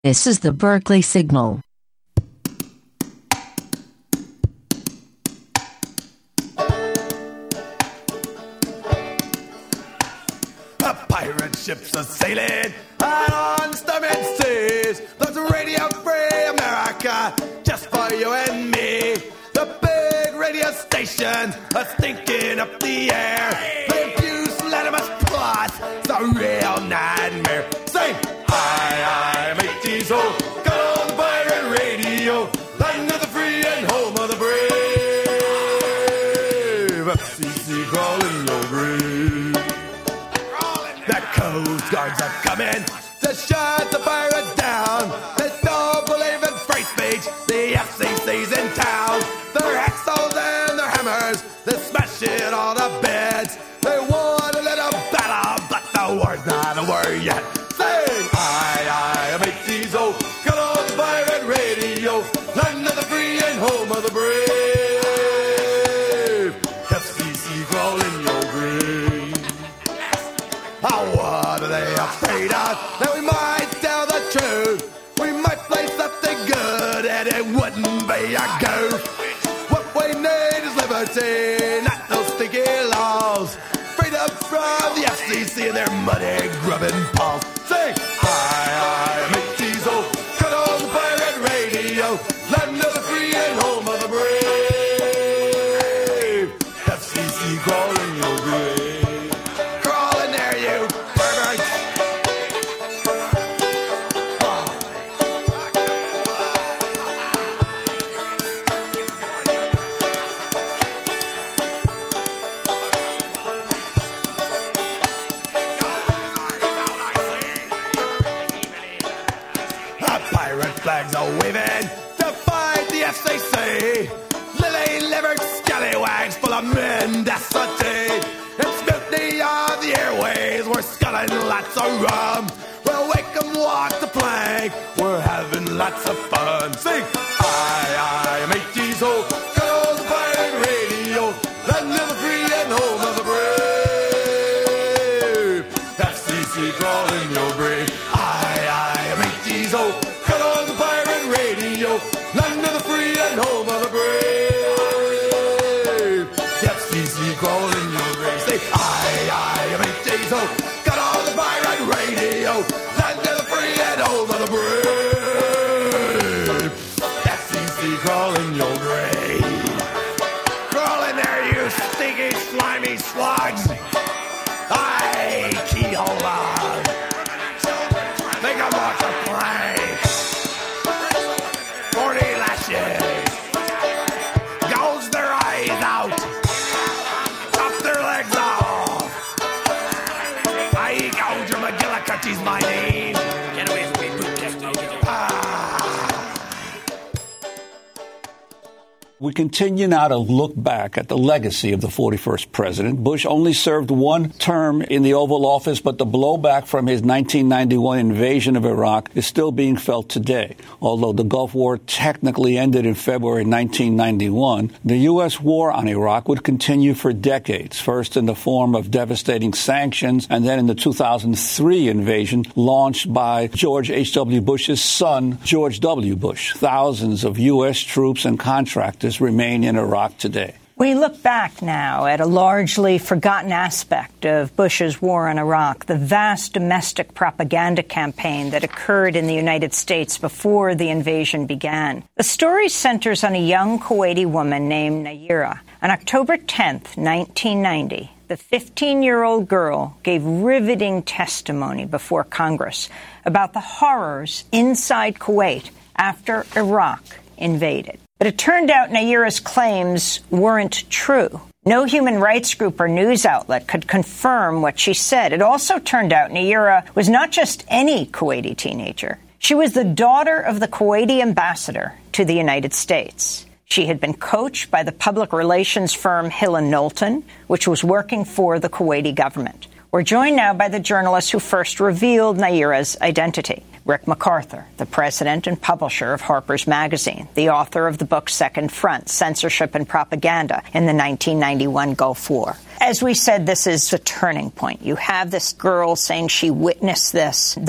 This is the Berkeley Signal. Pirate ships are sailing on stormy seas. There's Radio Free America just for you and me. The big radio stations are stinking up the air. The abuse Latimus Plus, it's a real nightmare. Sing, I'm 8 years old, got on the pirate radio, land of the free and home of the brave. FCC crawling your grave. The Coast Guards are coming to shut the pirates down. They don't believe in free speech. The FCC's in town. Their axles and their hammers, they smash it all to bits. They want a little battle, but the war's not over yet. Sing, I am 8 years old, got on the pirate radio, land of the free and home of the brave. FCC crawling your grave. Oh, what are they afraid of? That we might tell the truth. We might play something good and it wouldn't be a goof. What we need is liberty, not those sticky laws. Freedom from the FCC and their money grubbing paws. Sing, I am 8 years old, cut on the pirate radio, land of the free and home of the brave. FCC crawling your grave. Flags are waving to fight the FCC. Lily-livered scallywags full of mendacity. It's mutiny of the airways. We're sculling lots of rum. We'll wake 'em, walk the plank. We're having lots of fun. Sing, I am 8 years old. Got on the pirate radio. Land of the free and home of the brave. FCC crawling your grave. I am 8 years old. Land of the free and home of the brave. The FCC crawling your grave. Say, I am 8 days old. Got on the pirate radio. Land of the free and home of the brave. FCC crawling your grave. Crawling there, you stinky, slimy slugs. Aye, keyhole on. Make 'em walk the plank. 40 lashes, gouge their eyes out, chop their legs off. I gouge McGillicuddy's my name. Get away from me, We continue now to look back at the legacy of the 41st president. Bush only served one term in the Oval Office, but the blowback from his 1991 invasion of Iraq is still being felt today. Although the Gulf War technically ended in February 1991, the U.S. war on Iraq would continue for decades, first in the form of devastating sanctions, and then in the 2003 invasion launched by George H.W. Bush's son, George W. Bush. Thousands of U.S. troops and contractors remain in Iraq today. We look back now at a largely forgotten aspect of Bush's war in Iraq, the vast domestic propaganda campaign that occurred in the United States before the invasion began. The story centers on a young Kuwaiti woman named Nayirah. On October 10th, 1990, the 15-year-old girl gave riveting testimony before Congress about the horrors inside Kuwait after Iraq invaded. But it turned out Nayirah's claims weren't true. No human rights group or news outlet could confirm what she said. It also turned out Nayirah was not just any Kuwaiti teenager. She was the daughter of the Kuwaiti ambassador to the United States. She had been coached by the public relations firm Hill & Knowlton, which was working for the Kuwaiti government. We're joined now by the journalist who first revealed Nayirah's identity. Rick MacArthur, the president and publisher of Harper's Magazine, the author of the book Second Front, Censorship and Propaganda in the 1991 Gulf War. As we said, this is a turning point. You have this girl saying she witnessed this, that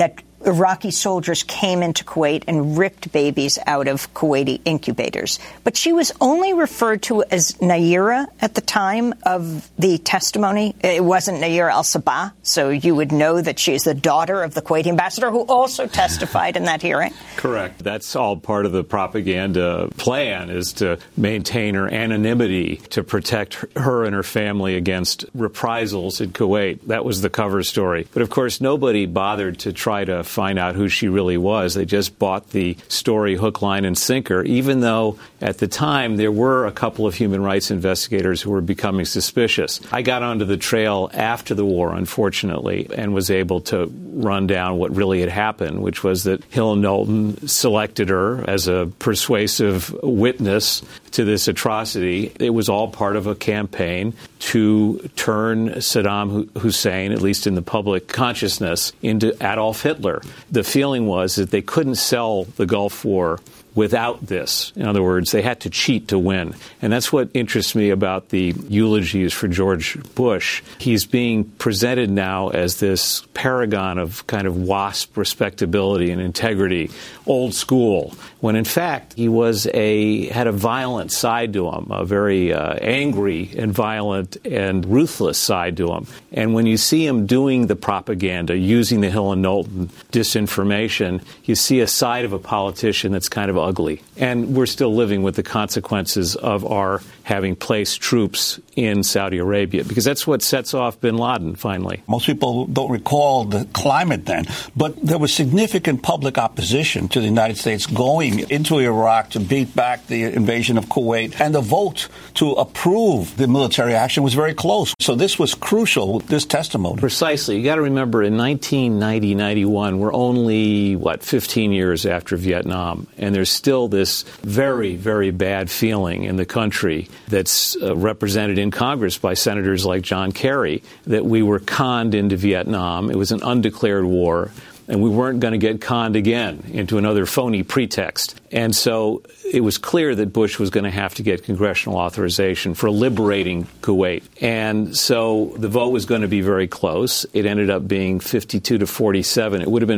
Iraqi soldiers came into Kuwait and ripped babies out of Kuwaiti incubators. But she was only referred to as Nayirah at the time of the testimony. It wasn't Nayirah al-Sabah, so you would know that she is the daughter of the Kuwaiti ambassador who also testified in that hearing. Correct. That's all part of the propaganda plan, is to maintain her anonymity, to protect her and her family against reprisals in Kuwait. That was the cover story. But of course, nobody bothered to try to find out who she really was. They just bought the story hook, line, and sinker, even though at the time there were a couple of human rights investigators who were becoming suspicious. I got onto the trail after the war, unfortunately, and was able to run down what really had happened, which was that Hill Knowlton selected her as a persuasive witness to this atrocity. It was all part of a campaign to turn Saddam Hussein, at least in the public consciousness, into Adolf Hitler. The feeling was that they couldn't sell the Gulf War without this. In other words, they had to cheat to win. And that's what interests me about the eulogies for George Bush. He's being presented now as this paragon of kind of WASP respectability and integrity, old school, when in fact he had a violent side to him, a very angry and violent and ruthless side to him. And when you see him doing the propaganda, using the Hill and Knowlton disinformation, you see a side of a politician that's kind of ugly. And we're still living with the consequences of our having placed troops in Saudi Arabia, because that's what sets off bin Laden, finally. Most people don't recall the climate then, but there was significant public opposition to the United States going into Iraq to beat back the invasion of Kuwait, and the vote to approve the military action was very close. So this was crucial, this testimony. Precisely. You got to remember, in 1990-91, we're only, 15 years after Vietnam, and there's still this very, very bad feeling in the country that's represented in Congress by senators like John Kerry, that we were conned into Vietnam. It was an undeclared war, and we weren't going to get conned again into another phony pretext. And so it was clear that Bush was going to have to get congressional authorization for liberating Kuwait. And so the vote was going to be very close. It ended up being 52-47. It would have been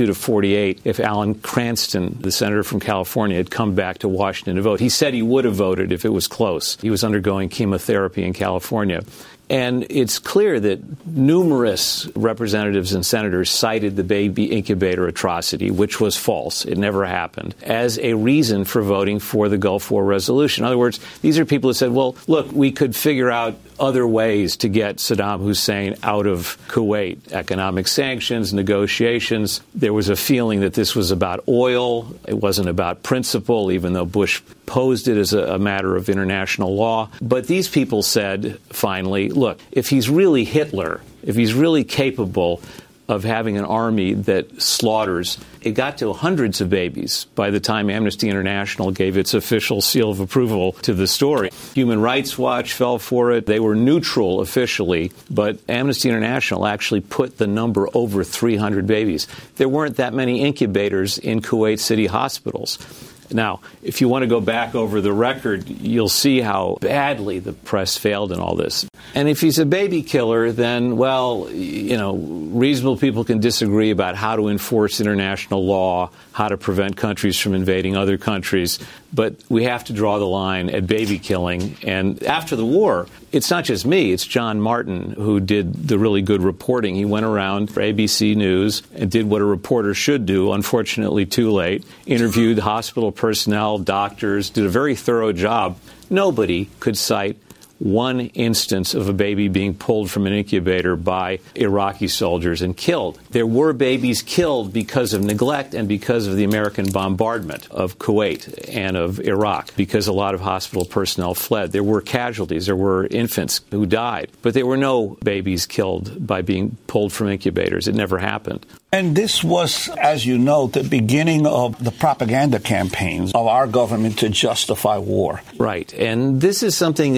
52-48 if Alan Cranston, the senator from California, had come back to Washington to vote. He said he would have voted if it was close. He was undergoing chemotherapy in California. And it's clear that numerous representatives and senators cited the baby incubator atrocity, which was false. It never happened, as a reason for voting for the Gulf War resolution. In other words, these are people who said, well, look, we could figure out other ways to get Saddam Hussein out of Kuwait. Economic sanctions, negotiations. There was a feeling that this was about oil. It wasn't about principle, even though Bush posed it as a matter of international law. But these people said, finally, look, if he's really Hitler, if he's really capable of having an army that slaughters, it got to hundreds of babies by the time Amnesty International gave its official seal of approval to the story. Human Rights Watch fell for it. They were neutral officially, but Amnesty International actually put the number over 300 babies. There weren't that many incubators in Kuwait City hospitals. Now, if you want to go back over the record, you'll see how badly the press failed in all this. And if he's a baby killer, then, well, reasonable people can disagree about how to enforce international law, how to prevent countries from invading other countries. But we have to draw the line at baby killing. And after the war, it's not just me. It's John Martin who did the really good reporting. He went around for ABC News and did what a reporter should do, unfortunately too late, interviewed hospital personnel, doctors, did a very thorough job. Nobody could cite one instance of a baby being pulled from an incubator by Iraqi soldiers and killed. There were babies killed because of neglect and because of the American bombardment of Kuwait and of Iraq, because a lot of hospital personnel fled. There were casualties. There were infants who died. But there were no babies killed by being pulled from incubators. It never happened. And this was, as you know, the beginning of the propaganda campaigns of our government to justify war. Right. And this is something that hasn't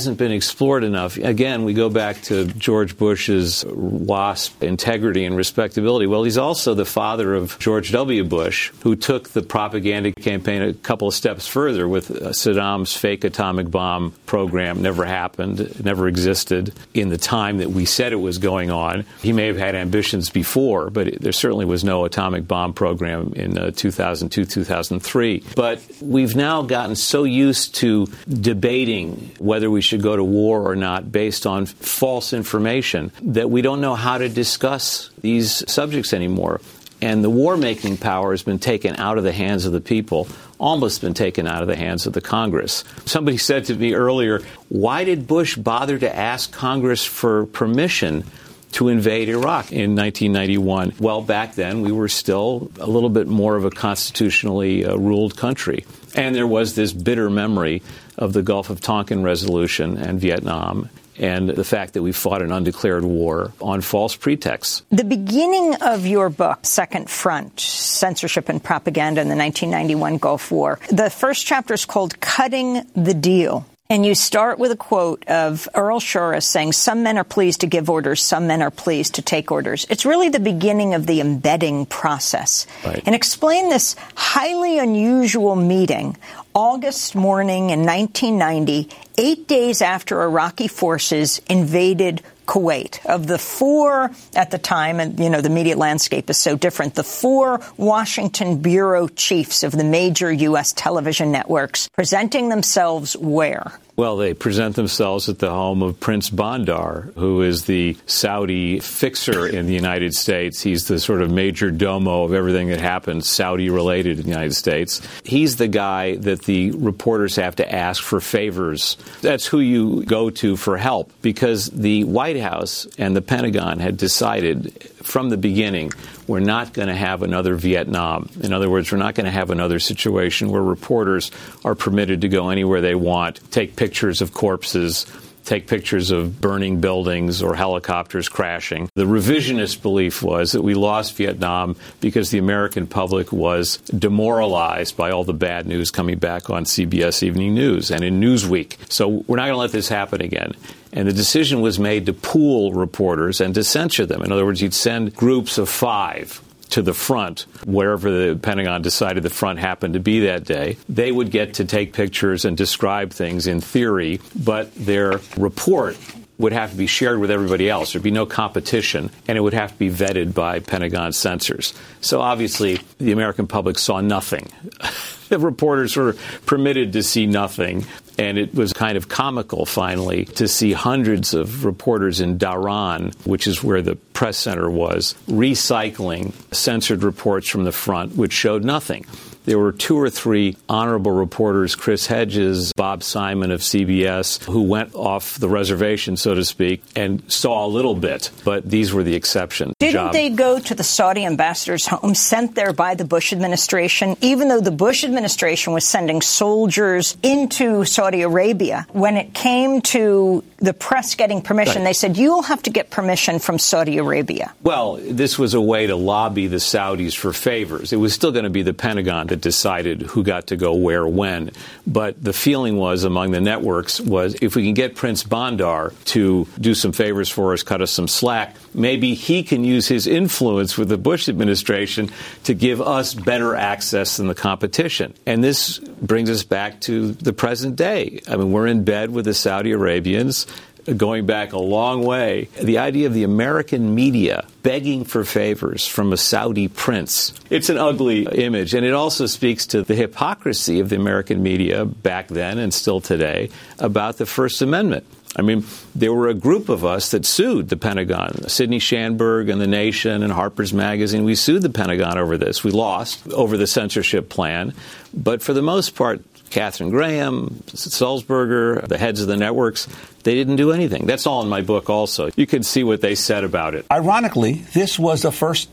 hasn't been explored enough. Again, we go back to George Bush's WASP integrity and respectability. Well, he's also the father of George W. Bush, who took the propaganda campaign a couple of steps further with Saddam's fake atomic bomb program. Never happened, never existed in the time that we said it was going on. He may have had ambitions before, but there certainly was no atomic bomb program in 2002, 2003. But we've now gotten so used to debating whether we should go to war or not based on false information that we don't know how to discuss these subjects anymore. And the war-making power has been taken out of the hands of the people, almost been taken out of the hands of the Congress. Somebody said to me earlier, why did Bush bother to ask Congress for permission to invade Iraq in 1991? Well, back then, we were still a little bit more of a constitutionally ruled country. And there was this bitter memory of the Gulf of Tonkin resolution and Vietnam, and the fact that we fought an undeclared war on false pretexts. The beginning of your book, Second Front, Censorship and Propaganda in the 1991 Gulf War, the first chapter is called Cutting the Deal. And you start with a quote of Earl Shores saying, some men are pleased to give orders, some men are pleased to take orders. It's really the beginning of the embedding process. Right. And explain this highly unusual meeting, August morning in 1990, 8 days after Iraqi forces invaded Kuwait. Of the four at the time, and the media landscape is so different, the four Washington bureau chiefs of the major U.S. television networks presenting themselves where? Well, they present themselves at the home of Prince Bandar, who is the Saudi fixer in the United States. He's the sort of major domo of everything that happens Saudi-related in the United States. He's the guy that the reporters have to ask for favors. That's who you go to for help, because the White House and the Pentagon had decided from the beginning we're not going to have another Vietnam. In other words, we're not going to have another situation where reporters are permitted to go anywhere they want, take pictures of corpses, take pictures of burning buildings or helicopters crashing. The revisionist belief was that we lost Vietnam because the American public was demoralized by all the bad news coming back on CBS Evening News and in Newsweek. So we're not going to let this happen again. And the decision was made to pool reporters and to censor them. In other words, you'd send groups of 5 to the front, wherever the Pentagon decided the front happened to be that day. They would get to take pictures and describe things in theory, but their report would have to be shared with everybody else. There'd be no competition, and it would have to be vetted by Pentagon censors. So obviously, the American public saw nothing. The reporters were permitted to see nothing. And it was kind of comical, finally, to see hundreds of reporters in Dhahran, which is where the press center was, recycling censored reports from the front, which showed nothing. There were 2 or 3 honorable reporters, Chris Hedges, Bob Simon of CBS, who went off the reservation, so to speak, and saw a little bit. But these were the exceptions. Didn't they go to the Saudi ambassador's home, sent there by the Bush administration, even though the Bush administration was sending soldiers into Saudi Arabia? When it came to the press getting permission, They said, you'll have to get permission from Saudi Arabia. Well, this was a way to lobby the Saudis for favors. It was still going to be the Pentagon that decided who got to go where when. But the feeling was among the networks was if we can get Prince Bandar to do some favors for us, cut us some slack, maybe he can use his influence with the Bush administration to give us better access than the competition. And this brings us back to the present day. I mean, we're in bed with the Saudi Arabians, going back a long way. The idea of the American media begging for favors from a Saudi prince, it's an ugly image. And it also speaks to the hypocrisy of the American media back then and still today about the First Amendment. I mean, there were a group of us that sued the Pentagon. Sidney Schanberg and The Nation and Harper's Magazine, we sued the Pentagon over this. We lost over the censorship plan. But for the most part, Katharine Graham, Sulzberger, the heads of the networks, They didn't do anything. That's all in my book also. You can see what they said about it. Ironically, this was the first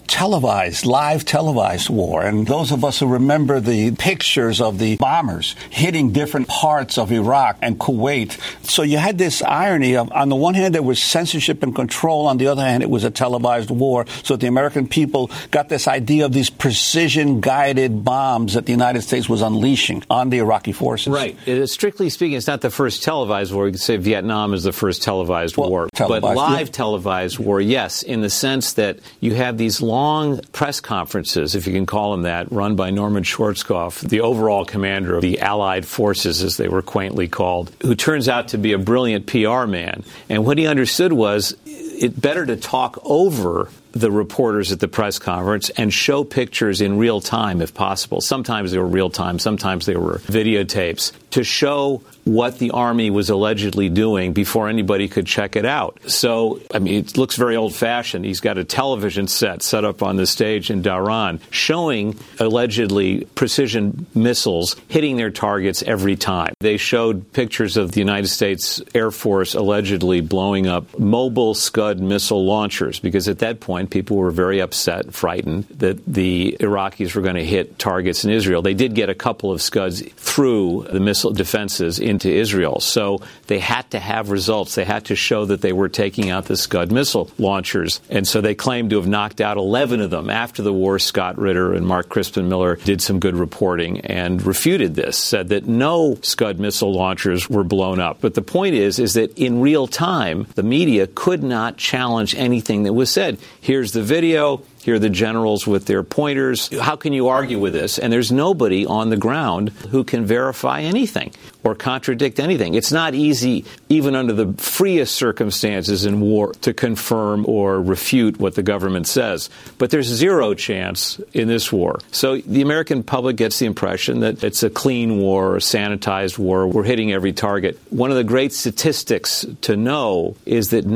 live televised war. And those of us who remember the pictures of the bombers hitting different parts of Iraq and Kuwait. So you had this irony of, on the one hand, there was censorship and control. On the other hand, it was a televised war. So the American people got this idea of these precision-guided bombs that the United States was unleashing on the Iraqi forces. Right. Strictly speaking, it's not the first televised war. You could say Vietnam is the first televised war. But live televised war, yes, in the sense that you have these long press conferences, if you can call them that, run by Norman Schwarzkopf, the overall commander of the Allied forces, as they were quaintly called, who turns out to be a brilliant PR man. And what he understood was it better to talk over the reporters at the press conference and show pictures in real time if possible. Sometimes they were real time, sometimes they were videotapes, to show what the Army was allegedly doing before anybody could check it out. So, I mean, it looks very old-fashioned. He's got a television set up on the stage in Dhahran showing allegedly precision missiles hitting their targets every time. They showed pictures of the United States Air Force allegedly blowing up mobile Scud missile launchers, because at that point people were very upset, frightened that the Iraqis were going to hit targets in Israel. They did get a couple of Scuds through the missile defenses into Israel. So they had to have results. They had to show that they were taking out the Scud missile launchers. And so they claimed to have knocked out 11 of them. After the war, Scott Ritter and Mark Crispin Miller did some good reporting and refuted this, said that no Scud missile launchers were blown up. But the point is that in real time, the media could not challenge anything that was said. Here's the video. Here are the generals with their pointers. How can you argue with this? And there's nobody on the ground who can verify anything or contradict anything. It's not easy, even under the freest circumstances in war, to confirm or refute what the government says. But there's zero chance in this war. So the American public gets the impression that it's a clean war, a sanitized war. We're hitting every target. One of the great statistics to know is that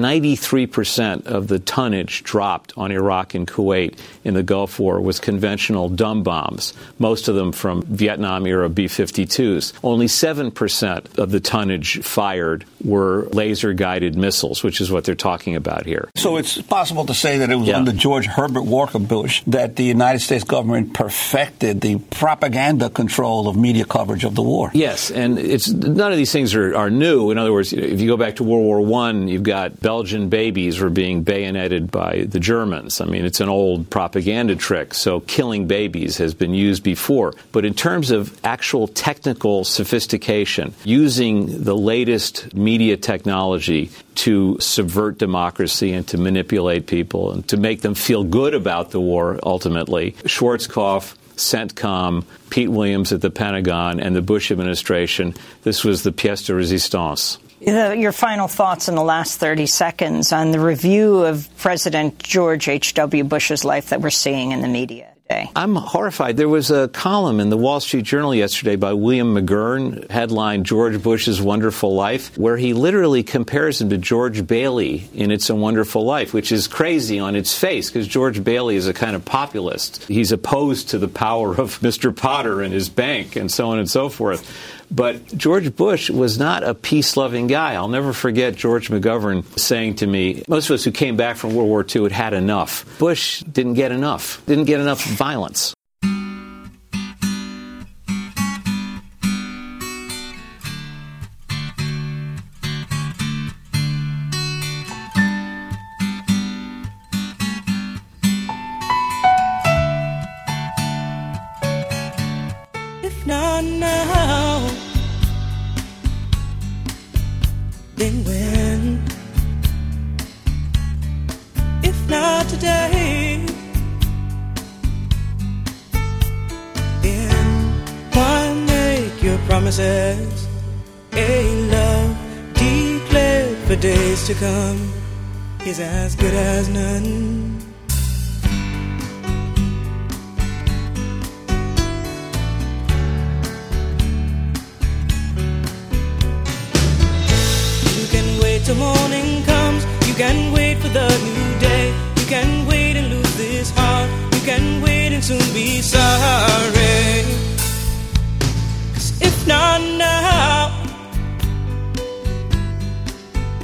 93% of the tonnage dropped on Iraq and Kuwait in the Gulf War was conventional dumb bombs, most of them from Vietnam-era B-52s. Only 7% of the tonnage fired were laser-guided missiles, which is what they're talking about here. So it's possible to say that it was under George Herbert Walker Bush that the United States government perfected the propaganda control of media coverage of the war. Yes, and none of these things are new. In other words, if you go back to World War I, you've got Belgian babies were being bayoneted by the Germans. I mean, it's an old propaganda trick, so killing babies has been used before. But in terms of actual technical sophistication, using the latest media technology to subvert democracy and to manipulate people and to make them feel good about the war, ultimately, Schwarzkopf, CENTCOM, Pete Williams at the Pentagon, and the Bush administration, this was the pièce de résistance. Your final thoughts in the last 30 seconds on the review of President George H.W. Bush's life that we're seeing in the media today. I'm horrified. There was a column in the Wall Street Journal yesterday by William McGurn, headlined George Bush's Wonderful Life, where he literally compares him to George Bailey in It's a Wonderful Life, which is crazy on its face because George Bailey is a kind of populist. He's opposed to the power of Mr. Potter and his bank and so on and so forth. But George Bush was not a peace-loving guy. I'll never forget George McGovern saying to me, most of us who came back from World War II had had enough. Bush didn't get enough violence. If not now, then when? If not today, then why make your promises? A love declared for days to come is as good as none. Till morning comes, you can wait for the new day. You can wait and lose this heart. You can wait and soon be sorry. 'Cause if not now,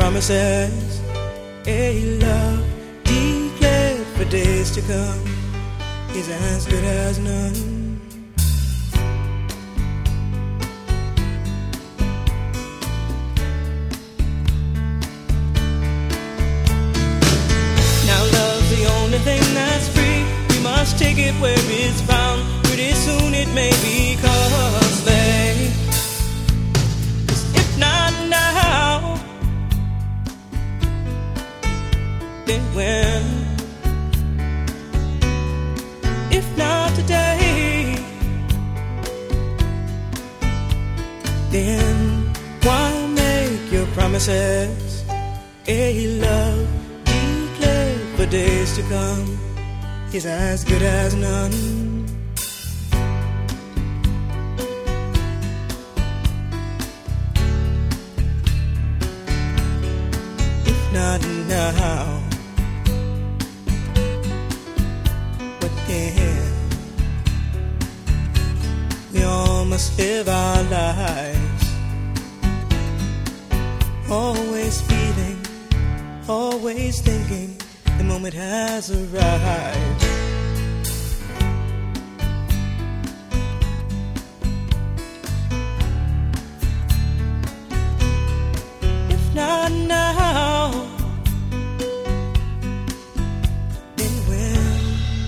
promises, a love declared for days to come is as good as none. Now love's the only thing that's free. We must take it where it's found. Pretty soon it may be costly. 'Cause if not now, then when? If not today, then why make your promises? A love declared for days to come is as good as none. If not now, but then we all must live our lives, always feeling, always thinking the moment has arrived. If not now, then when?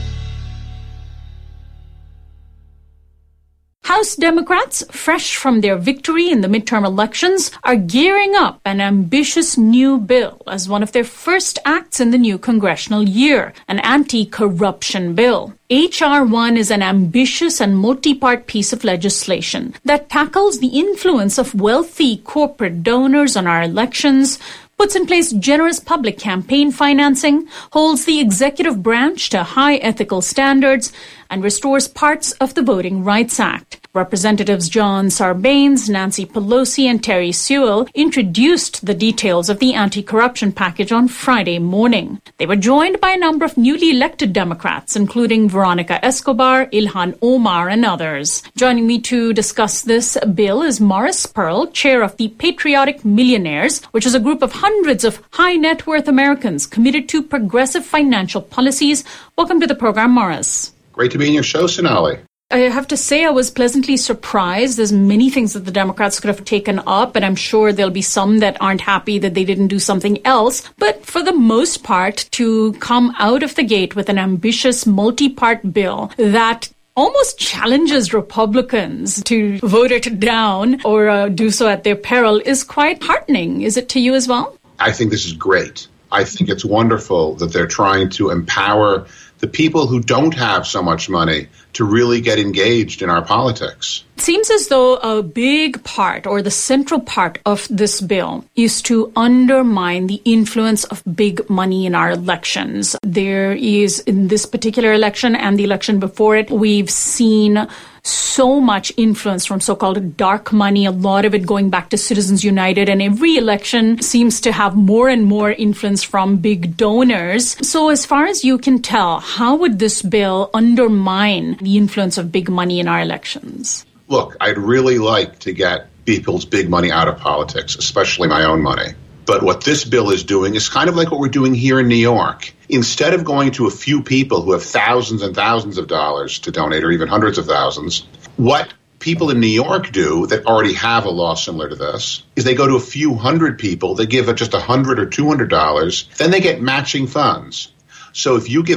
House Democrats, fresh from their victory in the midterm elections, are gearing up an ambitious new bill as one of their first acts in the new congressional year, an anti-corruption bill. H.R. 1 is an ambitious and multi-part piece of legislation that tackles the influence of wealthy corporate donors on our elections, puts in place generous public campaign financing, holds the executive branch to high ethical standards, and restores parts of the Voting Rights Act. Representatives John Sarbanes, Nancy Pelosi, and Terry Sewell introduced the details of the anti-corruption package on Friday morning. They were joined by a number of newly elected Democrats, including Veronica Escobar, Ilhan Omar, and others. Joining me to discuss this bill is Morris Pearl, chair of the Patriotic Millionaires, which is a group of hundreds of high net worth Americans committed to progressive financial policies. Welcome to the program, Morris. Great to be in your show, Sonali. I have to say I was pleasantly surprised. There's many things that the Democrats could have taken up, and I'm sure there'll be some that aren't happy that they didn't do something else. But for the most part, to come out of the gate with an ambitious multi-part bill that almost challenges Republicans to vote it down or do so at their peril is quite heartening. Is it to you as well? I think this is great. I think it's wonderful that they're trying to empower the people who don't have so much money to really get engaged in our politics. It seems as though a big part or the central part of this bill is to undermine the influence of big money in our elections. There is, in this particular election and the election before it, we've seen so much influence from so-called dark money, a lot of it going back to Citizens United, and every election seems to have more and more influence from big donors. So as far as you can tell, how would this bill undermine the influence of big money in our elections? Look, I'd really like to get people's big money out of politics, especially my own money. But what this bill is doing is kind of like what we're doing here in New York. Instead of going to a few people who have thousands and thousands of dollars to donate, or even hundreds of thousands, what people in New York do that already have a law similar to this is they go to a few hundred people, they give just $100 or $200, then they get matching funds. So if you give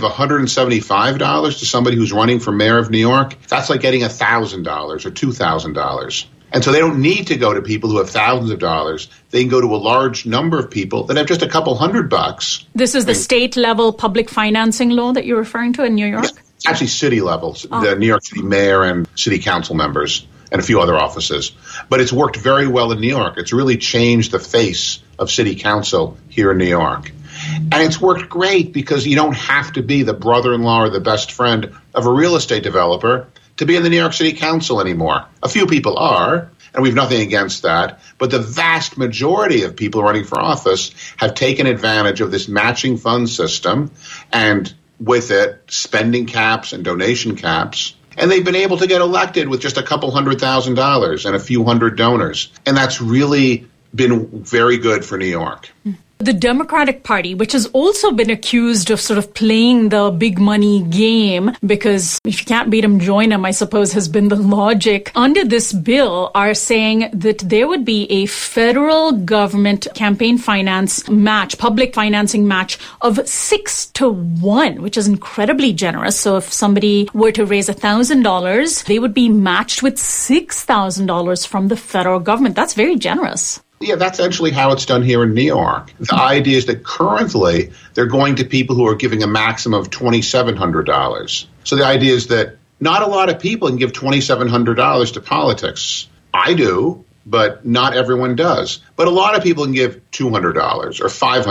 $175 to somebody who's running for mayor of New York, that's like getting $1,000 or $2,000. And so they don't need to go to people who have thousands of dollars. They can go to a large number of people that have just a couple $100. This is the state-level public financing law that you're referring to in New York? Yeah, actually city levels, the New York City mayor and city council members and a few other offices. But it's worked very well in New York. It's really changed the face of city council here in New York. And it's worked great because you don't have to be the brother-in-law or the best friend of a real estate developer to be in the New York City Council anymore. A few people are, and we have nothing against that, but the vast majority of people running for office have taken advantage of this matching fund system, and with it, spending caps and donation caps, and they've been able to get elected with just a couple $100,000 and a few hundred donors. And that's really been very good for New York. The Democratic Party, which has also been accused of sort of playing the big money game, because if you can't beat them, join them, I suppose, has been the logic, under this bill are saying that there would be a federal government campaign finance match, public financing match of 6-1, which is incredibly generous. So if somebody were to raise $1,000, they would be matched with $6,000 from the federal government. That's very generous. Yeah, that's essentially how it's done here in New York. The idea is that currently they're going to people who are giving a maximum of $2,700. So the idea is that not a lot of people can give $2,700 to politics. I do, but not everyone does. But a lot of people can give $200 or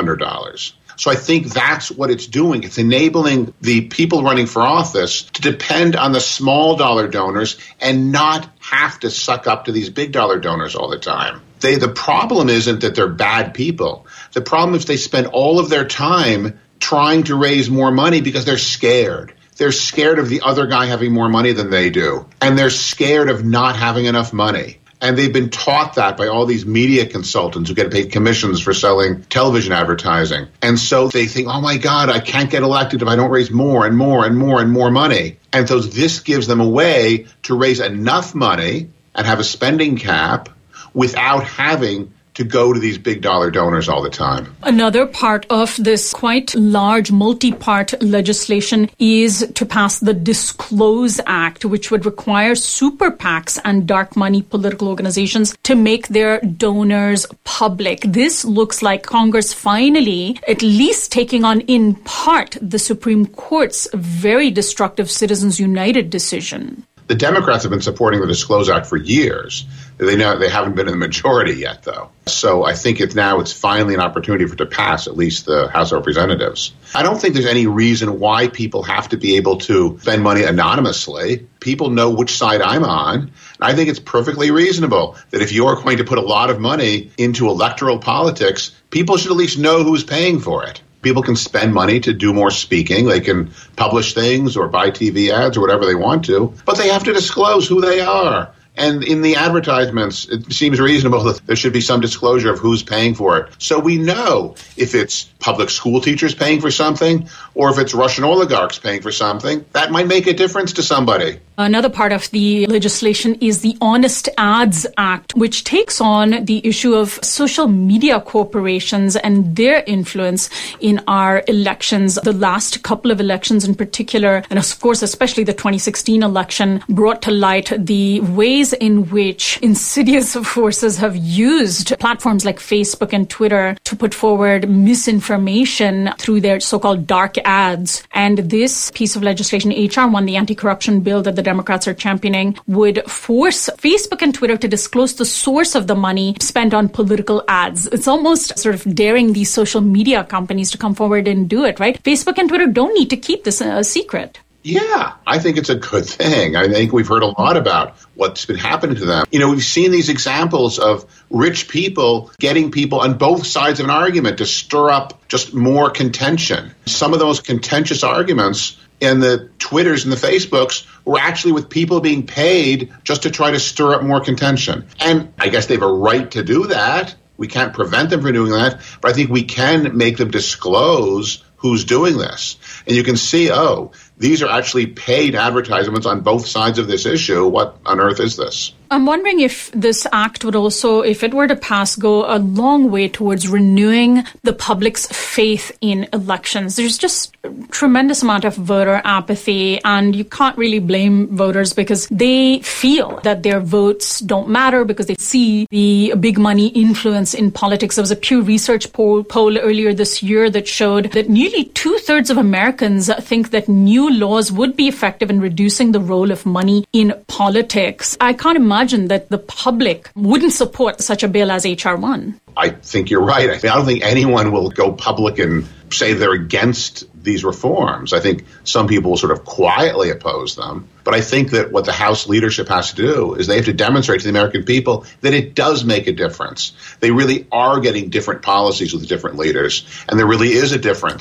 $500. So I think that's what it's doing. It's enabling the people running for office to depend on the small dollar donors and not have to suck up to these big dollar donors all the time. The problem isn't that they're bad people. The problem is they spend all of their time trying to raise more money because they're scared. They're scared of the other guy having more money than they do. And they're scared of not having enough money. And they've been taught that by all these media consultants who get paid commissions for selling television advertising. And so they think, oh my God, I can't get elected if I don't raise more and more and more and more money. And so this gives them a way to raise enough money and have a spending cap without having to go to these big dollar donors all the time. Another part of this quite large multi-part legislation is to pass the Disclose Act, which would require super PACs and dark money political organizations to make their donors public. This looks like Congress finally at least taking on in part the Supreme Court's very destructive Citizens United decision. The Democrats have been supporting the Disclose Act for years. They haven't been in the majority yet, though. So I think it's finally an opportunity for it to pass, at least the House of Representatives. I don't think there's any reason why people have to be able to spend money anonymously. People know which side I'm on. And I think it's perfectly reasonable that if you're going to put a lot of money into electoral politics, people should at least know who's paying for it. People can spend money to do more speaking. They can publish things or buy TV ads or whatever they want to, but they have to disclose who they are. And in the advertisements, it seems reasonable that there should be some disclosure of who's paying for it. So we know if it's public school teachers paying for something or if it's Russian oligarchs paying for something, that might make a difference to somebody. Another part of the legislation is the Honest Ads Act, which takes on the issue of social media corporations and their influence in our elections. The last couple of elections in particular, and of course, especially the 2016 election, brought to light the ways in which insidious forces have used platforms like Facebook and Twitter to put forward misinformation through their so-called dark ads. And this piece of legislation, HR 1, the anti-corruption bill that the Democrats are championing, would force Facebook and Twitter to disclose the source of the money spent on political ads. It's almost sort of daring these social media companies to come forward and do it, right? Facebook and Twitter don't need to keep this a secret. Yeah, I think it's a good thing. I think we've heard a lot about what's been happening to them. We've seen these examples of rich people getting people on both sides of an argument to stir up just more contention. Some of those contentious arguments in the Twitters and the Facebooks were actually with people being paid just to try to stir up more contention. And I guess they have a right to do that. We can't prevent them from doing that, but I think we can make them disclose who's doing this. And you can see, these are actually paid advertisements on both sides of this issue. What on earth is this? I'm wondering if this act would also, if it were to pass, go a long way towards renewing the public's faith in elections. There's just a tremendous amount of voter apathy, and you can't really blame voters because they feel that their votes don't matter because they see the big money influence in politics. There was a Pew Research poll earlier this year that showed that nearly 2/3 of Americans think that new laws would be effective in reducing the role of money in politics. I can't imagine that the public wouldn't support such a bill as HR 1. I think you're right. I don't think anyone will go public and say they're against these reforms. I think some people will sort of quietly oppose them. But I think that what the House leadership has to do is they have to demonstrate to the American people that it does make a difference. They really are getting different policies with different leaders. And there really is a difference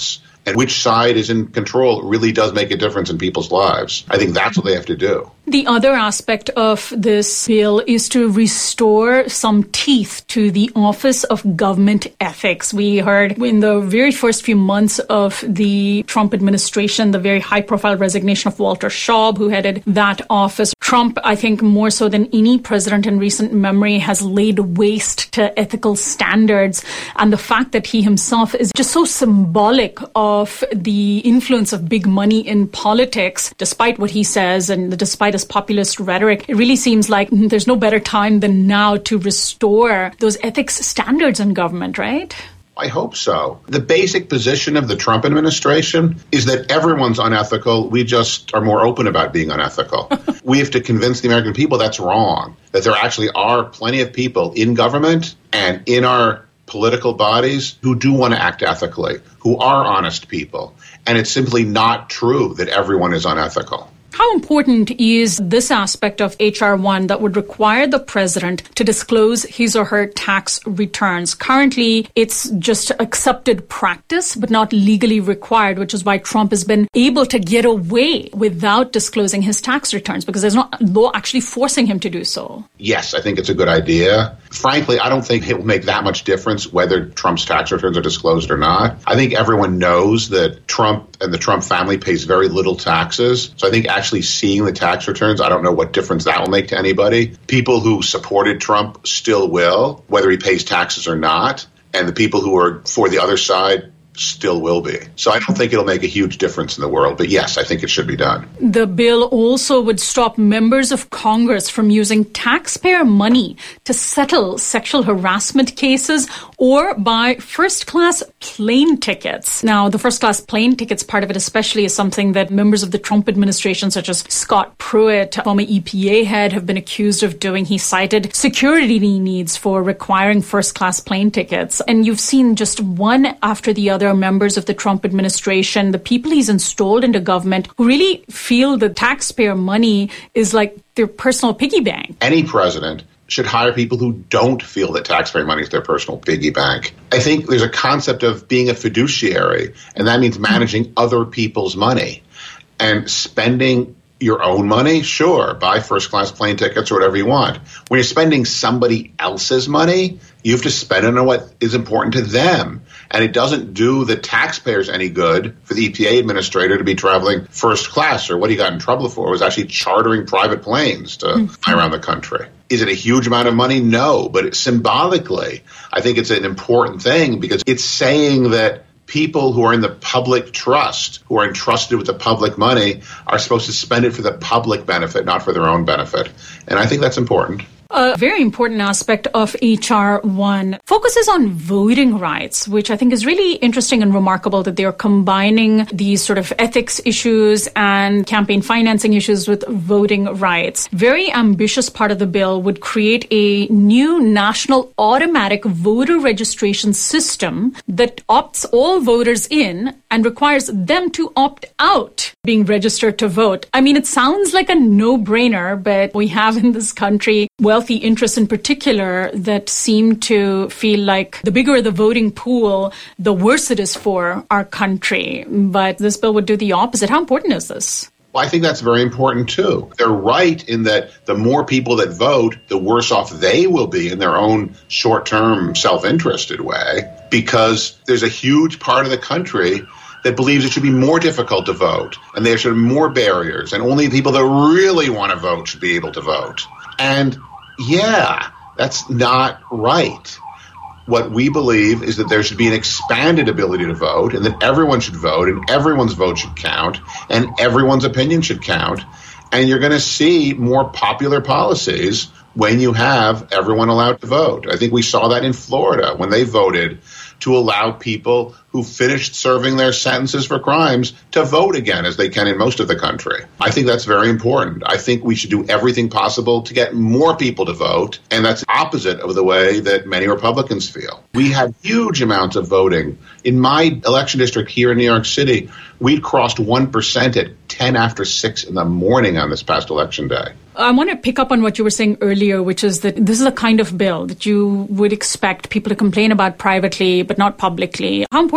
and which side is in control really does make a difference in people's lives. I think that's what they have to do. The other aspect of this bill is to restore some teeth to the Office of Government Ethics. We heard in the very first few months of the Trump administration, the very high-profile resignation of Walter Shaub, who headed that office. Trump, I think more so than any president in recent memory, has laid waste to ethical standards. And the fact that he himself is just so symbolic of the influence of big money in politics, despite what he says and despite his populist rhetoric, it really seems like there's no better time than now to restore those ethics standards in government, right? I hope so. The basic position of the Trump administration is that everyone's unethical. We just are more open about being unethical. We have to convince the American people that's wrong, that there actually are plenty of people in government and in our political bodies who do want to act ethically, who are honest people. And it's simply not true that everyone is unethical. How important is this aspect of H.R. 1 that would require the president to disclose his or her tax returns? Currently, it's just accepted practice, but not legally required, which is why Trump has been able to get away without disclosing his tax returns, because there's no law actually forcing him to do so. Yes, I think it's a good idea. Frankly, I don't think it will make that much difference whether Trump's tax returns are disclosed or not. I think everyone knows that Trump and the Trump family pays very little taxes. So I think actually seeing the tax returns, I don't know what difference that will make to anybody. People who supported Trump still will, whether he pays taxes or not. And the people who are for the other side still will be. So I don't think it'll make a huge difference in the world. But yes, I think it should be done. The bill also would stop members of Congress from using taxpayer money to settle sexual harassment cases or buy first-class plane tickets. Now, the first-class plane tickets part of it especially is something that members of the Trump administration, such as Scott Pruitt, former EPA head, have been accused of doing. He cited security needs for requiring first-class plane tickets. And you've seen just one after the other members of the Trump administration, the people he's installed into government, who really feel the taxpayer money is like their personal piggy bank. Any president should hire people who don't feel that taxpayer money is their personal piggy bank. I think there's a concept of being a fiduciary, and that means managing other people's money and spending your own money. Sure, buy first-class plane tickets or whatever you want. When you're spending somebody else's money, you have to spend it on what is important to them. And it doesn't do the taxpayers any good for the EPA administrator to be traveling first class, or what he got in trouble for was actually chartering private planes to fly around the country. Is it a huge amount of money? No, but symbolically, I think it's an important thing because it's saying that people who are in the public trust, who are entrusted with the public money, are supposed to spend it for the public benefit, not for their own benefit. And I think that's important. A very important aspect of H.R. 1 focuses on voting rights, which I think is really interesting and remarkable that they're combining these sort of ethics issues and campaign financing issues with voting rights. Very ambitious part of the bill would create a new national automatic voter registration system that opts all voters in and requires them to opt out being registered to vote. I mean, it sounds like a no-brainer, but we have in this country wealthy interests in particular that seem to feel like the bigger the voting pool, the worse it is for our country. But this bill would do the opposite. How important is this? Well, I think that's very important, too. They're right in that the more people that vote, the worse off they will be in their own short-term, self-interested way, because there's a huge part of the country that believes it should be more difficult to vote, and there should be more barriers, and only people that really want to vote should be able to vote. And yeah, that's not right. What we believe is that there should be an expanded ability to vote, and that everyone should vote, and everyone's vote should count, and everyone's opinion should count. And you're going to see more popular policies when you have everyone allowed to vote. I think we saw that in Florida when they voted to allow people who finished serving their sentences for crimes to vote again, as they can in most of the country. I think that's very important. I think we should do everything possible to get more people to vote, and that's opposite of the way that many Republicans feel. We had huge amounts of voting. In my election district here in New York City, we'd crossed 1% at 10 after 6 in the morning on this past election day. I want to pick up on what you were saying earlier, which is that this is a kind of bill that you would expect people to complain about privately, but not publicly. How important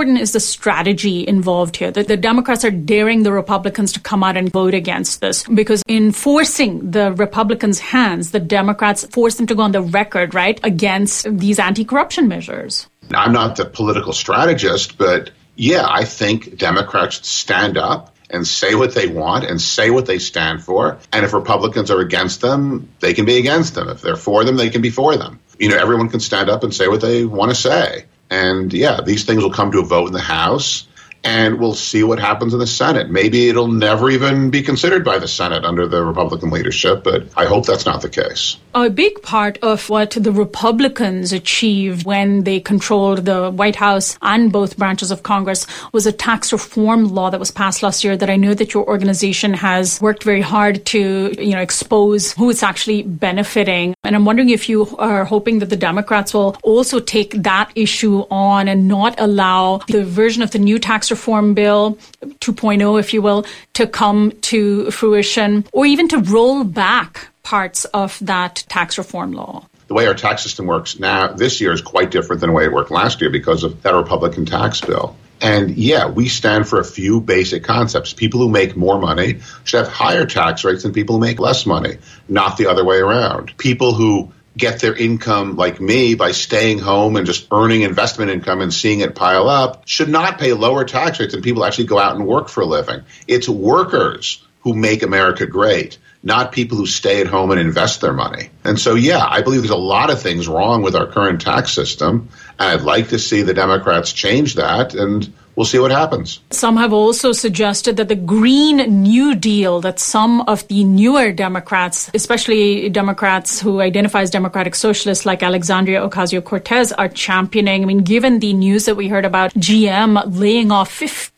important is the strategy involved here? That the Democrats are daring the Republicans to come out and vote against this, because in forcing the Republicans' hands, the Democrats force them to go on the record, right, against these anti-corruption measures. I'm not the political strategist, but yeah, I think Democrats should stand up and say what they want and say what they stand for. And if Republicans are against them, they can be against them. If they're for them, they can be for them. You know, everyone can stand up and say what they want to say. And yeah, these things will come to a vote in the House, and we'll see what happens in the Senate. Maybe it'll never even be considered by the Senate under the Republican leadership, but I hope that's not the case. A big part of what the Republicans achieved when they controlled the White House and both branches of Congress was a tax reform law that was passed last year that I know that your organization has worked very hard to, expose who it's actually benefiting. And I'm wondering if you are hoping that the Democrats will also take that issue on and not allow the version of the new tax reform bill 2.0, if you will, to come to fruition, or even to roll back parts of that tax reform law. The way our tax system works now this year is quite different than the way it worked last year because of that Republican tax bill. And yeah, we stand for a few basic concepts. People who make more money should have higher tax rates than people who make less money, not the other way around. People who get their income, like me, by staying home and just earning investment income and seeing it pile up, should not pay lower tax rates than people who actually go out and work for a living. It's workers who make America great, not people who stay at home and invest their money. And so, yeah, I believe there's a lot of things wrong with our current tax system. And I'd like to see the Democrats change that, and we'll see what happens. Some have also suggested that the Green New Deal that some of the newer Democrats, especially Democrats who identify as Democratic Socialists like Alexandria Ocasio-Cortez, are championing. I mean, given the news that we heard about GM laying off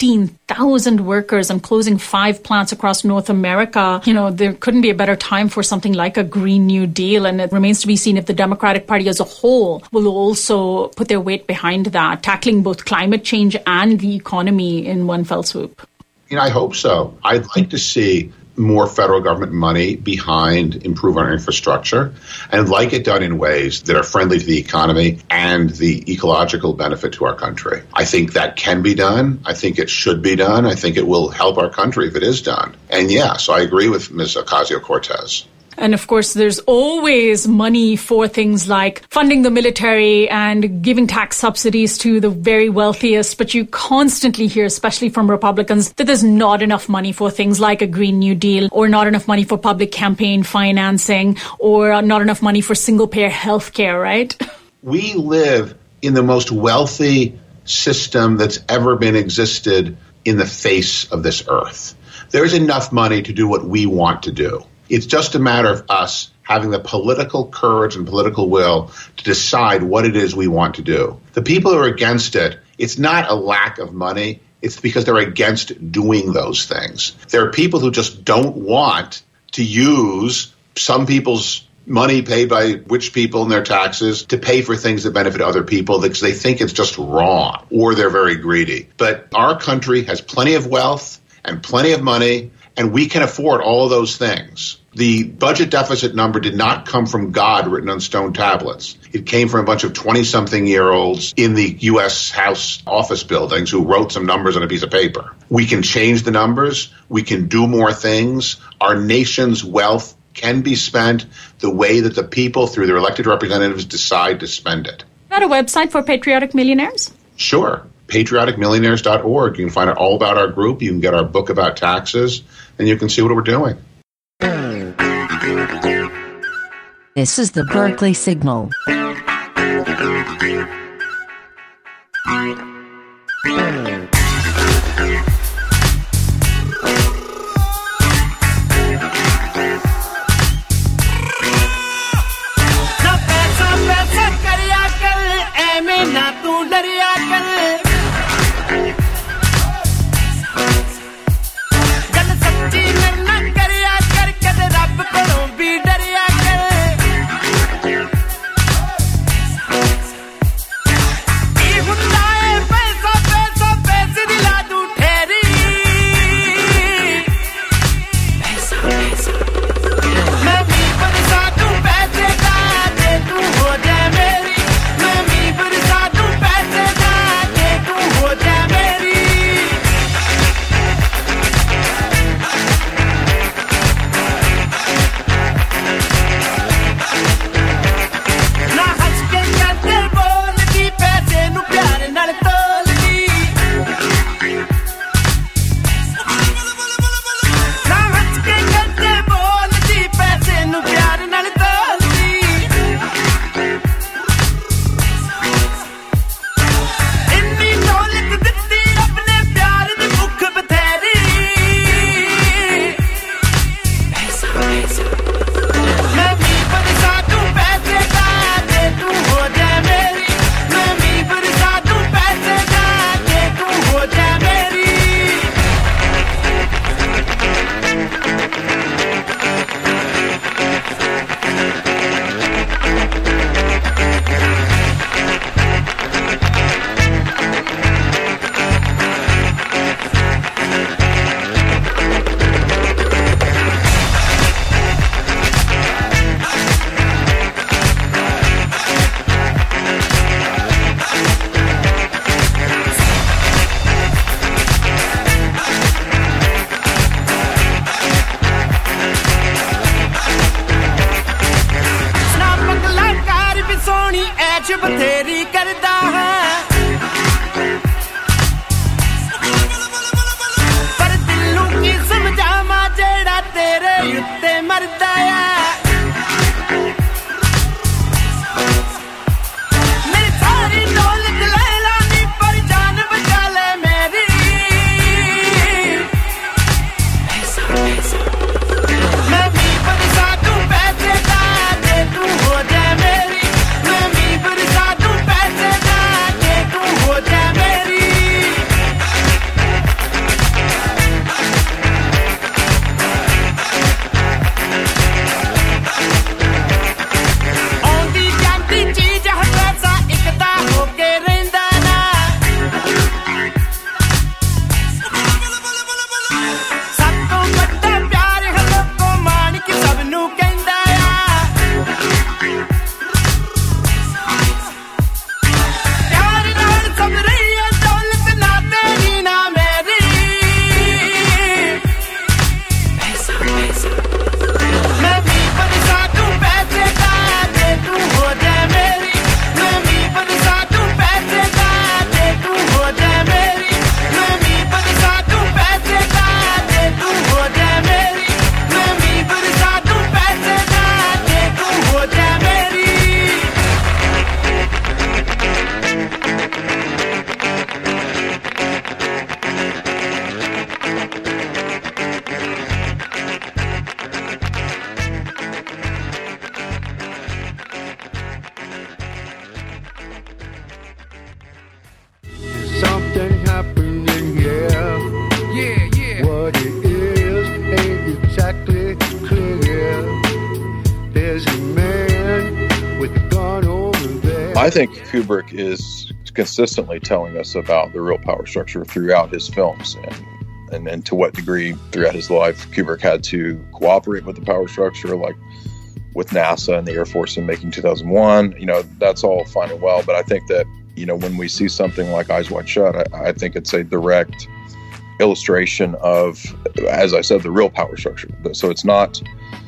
15,000 workers and closing 5 plants across North America, there couldn't be a better time for something like a Green New Deal. And it remains to be seen if the Democratic Party as a whole will also put their weight behind that, tackling both climate change and the economy in one fell swoop. I hope so. I'd like to see more federal government money behind improving our infrastructure, and I'd like it done in ways that are friendly to the economy and the ecological benefit to our country. I think that can be done. I think it should be done. I think it will help our country if it is done. And yeah, so I agree with Ms. Ocasio-Cortez. And of course, there's always money for things like funding the military and giving tax subsidies to the very wealthiest. But you constantly hear, especially from Republicans, that there's not enough money for things like a Green New Deal, or not enough money for public campaign financing, or not enough money for single-payer health care, right? We live in the most wealthy system that's ever been existed in the face of this earth. There's enough money to do what we want to do. It's just a matter of us having the political courage and political will to decide what it is we want to do. The people who are against it, it's not a lack of money. It's because they're against doing those things. There are people who just don't want to use some people's money paid by rich people and their taxes to pay for things that benefit other people because they think it's just wrong, or they're very greedy. But our country has plenty of wealth and plenty of money, and we can afford all of those things. The budget deficit number did not come from God written on stone tablets. It came from a bunch of 20-something-year-olds in the U.S. House office buildings who wrote some numbers on a piece of paper. We can change the numbers. We can do more things. Our nation's wealth can be spent the way that the people, through their elected representatives, decide to spend it. Is that a website for patriotic millionaires? Sure. patrioticmillionaires.org. You can find out all about our group. You can get our book about taxes, and you can see what we're doing. This is the Berkeley Signal. ਕੋਸ਼ਿਸ਼ ਬਥੇਰੀ ਕਰਦਾ ਹਾਂ ਪਰ ਦਿਲ ਨੂੰ ਕੀ ਸਮਝਾਵਾਂ ਜਿਹੜਾ ਤੇਰੇ ਉੱਤੇ ਮਰਦਾ ਆ I think Kubrick is consistently telling us about the real power structure throughout his films, and to what degree throughout his life Kubrick had to cooperate with the power structure, like with NASA and the Air Force in making 2001. You know, that's all fine and well, but I think that, you know, when we see something like Eyes Wide Shut, I think it's a direct illustration of, as I said, the real power structure. So it's not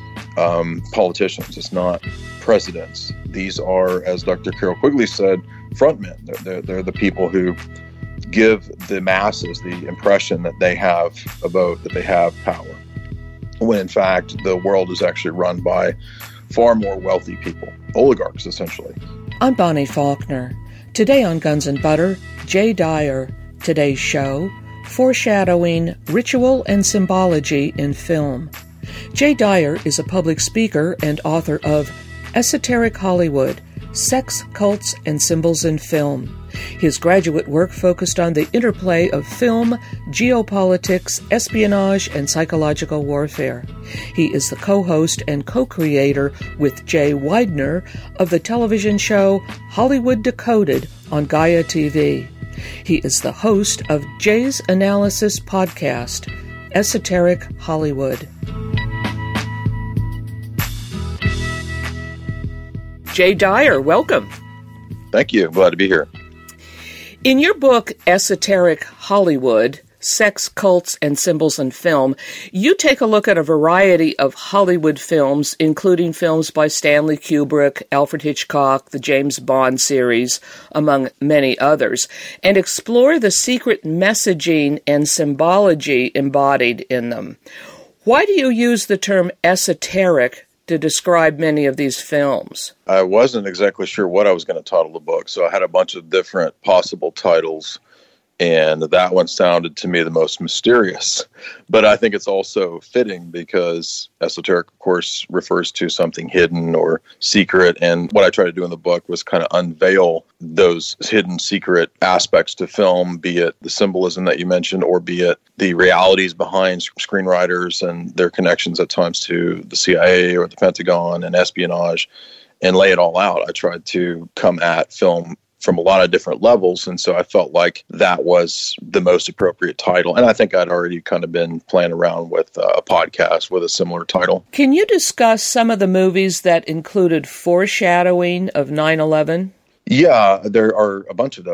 politicians, it's not presidents. These are, as Dr. Carroll Quigley said, frontmen. They're the people who give the masses the impression that they have a vote, that they have power, when in fact the world is actually run by far more wealthy people, oligarchs essentially. I'm Bonnie Faulkner. Today on Guns and Butter, Jay Dyer. Today's show, foreshadowing ritual and symbology in film. Jay Dyer is a public speaker and author of Esoteric Hollywood, Sex, Cults, and Symbols in Film. His graduate work focused on the interplay of film, geopolitics, espionage, and psychological warfare. He is the co-host and co-creator with Jay Weidner of the television show Hollywood Decoded on Gaia TV. He is the host of Jay's Analysis podcast, Esoteric Hollywood. Jay Dyer, welcome. Thank you. Glad to be here. In your book, Esoteric Hollywood, Sex, Cults, and Symbols in Film, you take a look at a variety of Hollywood films, including films by Stanley Kubrick, Alfred Hitchcock, the James Bond series, among many others, and explore the secret messaging and symbology embodied in them. Why do you use the term esoteric to describe many of these films? I wasn't exactly sure what I was going to title the book, so I had a bunch of different possible titles, and that one sounded to me the most mysterious. But I think it's also fitting because esoteric, of course, refers to something hidden or secret, and what I tried to do in the book was kind of unveil those hidden secret aspects to film, be it the symbolism that you mentioned, or be it the realities behind screenwriters and their connections at times to the CIA or the Pentagon and espionage, and lay it all out. I tried to come at film from a lot of different levels, and so I felt like that was the most appropriate title. And I think I'd already kind of been playing around with a podcast with a similar title. Can you discuss some of the movies that included foreshadowing of 9/11? Yeah, there are a bunch of those.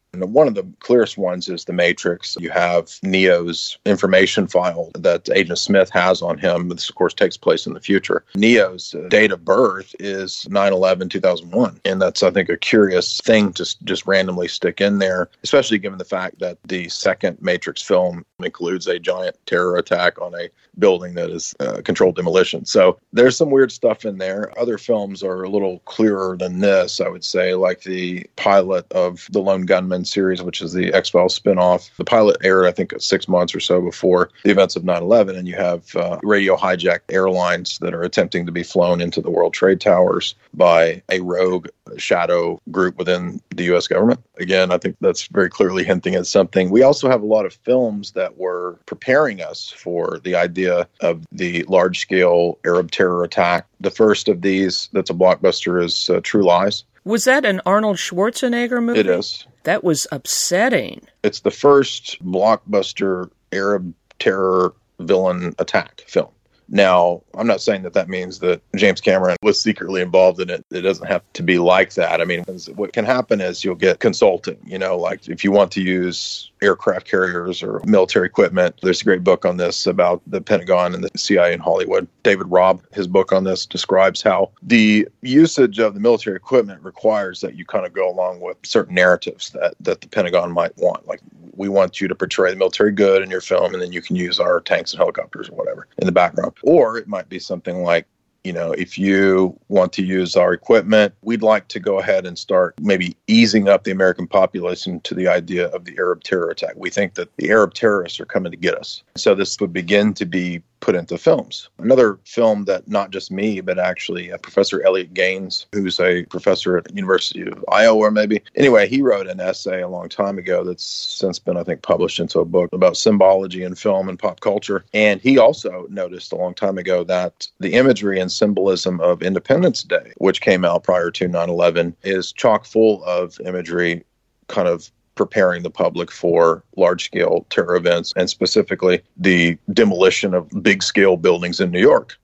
And one of the clearest ones is The Matrix. You have Neo's information file that Agent Smith has on him. This, of course, takes place in the future. Neo's date of birth is 9/11/2001. And that's, I think, a curious thing to just randomly stick in there, especially given the fact that the second Matrix film includes a giant terror attack on a building that is controlled demolition. So there's some weird stuff in there. Other films are a little clearer than this, I would say, like the pilot of the Lone Gunman series, which is the X-Files spinoff. The pilot aired, I think, 6 months or so before the events of 9/11, and you have radio hijacked airlines that are attempting to be flown into the World Trade Towers by a rogue shadow group within the U.S. government. Again, I think that's very clearly hinting at something. We also have a lot of films that were preparing us for the idea of the large-scale Arab terror attack. The first of these that's a blockbuster is True Lies. Was that an Arnold Schwarzenegger movie? It is. That was upsetting. It's the first blockbuster Arab terror villain attack film. Now, I'm not saying that that means that James Cameron was secretly involved in it. It doesn't have to be like that. I mean, what can happen is you'll get consulting, like if you want to use aircraft carriers or military equipment. There's a great book on this about the Pentagon and the CIA in Hollywood. David Robb, his book on this, describes how the usage of the military equipment requires that you kind of go along with certain narratives that the Pentagon might want. Like, we want you to portray the military good in your film, and then you can use our tanks and helicopters or whatever in the background. Or it might be something like, if you want to use our equipment, we'd like to go ahead and start maybe easing up the American population to the idea of the Arab terror attack. We think that the Arab terrorists are coming to get us. So this would begin to be put into films. Another film that not just me, but actually Professor Elliot Gaines, who's a professor at the University of Iowa, maybe. Anyway, he wrote an essay a long time ago that's since been, I think, published into a book about symbology in film and pop culture. And he also noticed a long time ago that the imagery and symbolism of Independence Day, which came out prior to 9/11, is chock full of imagery kind of preparing the public for large-scale terror events, and specifically the demolition of big-scale buildings in New York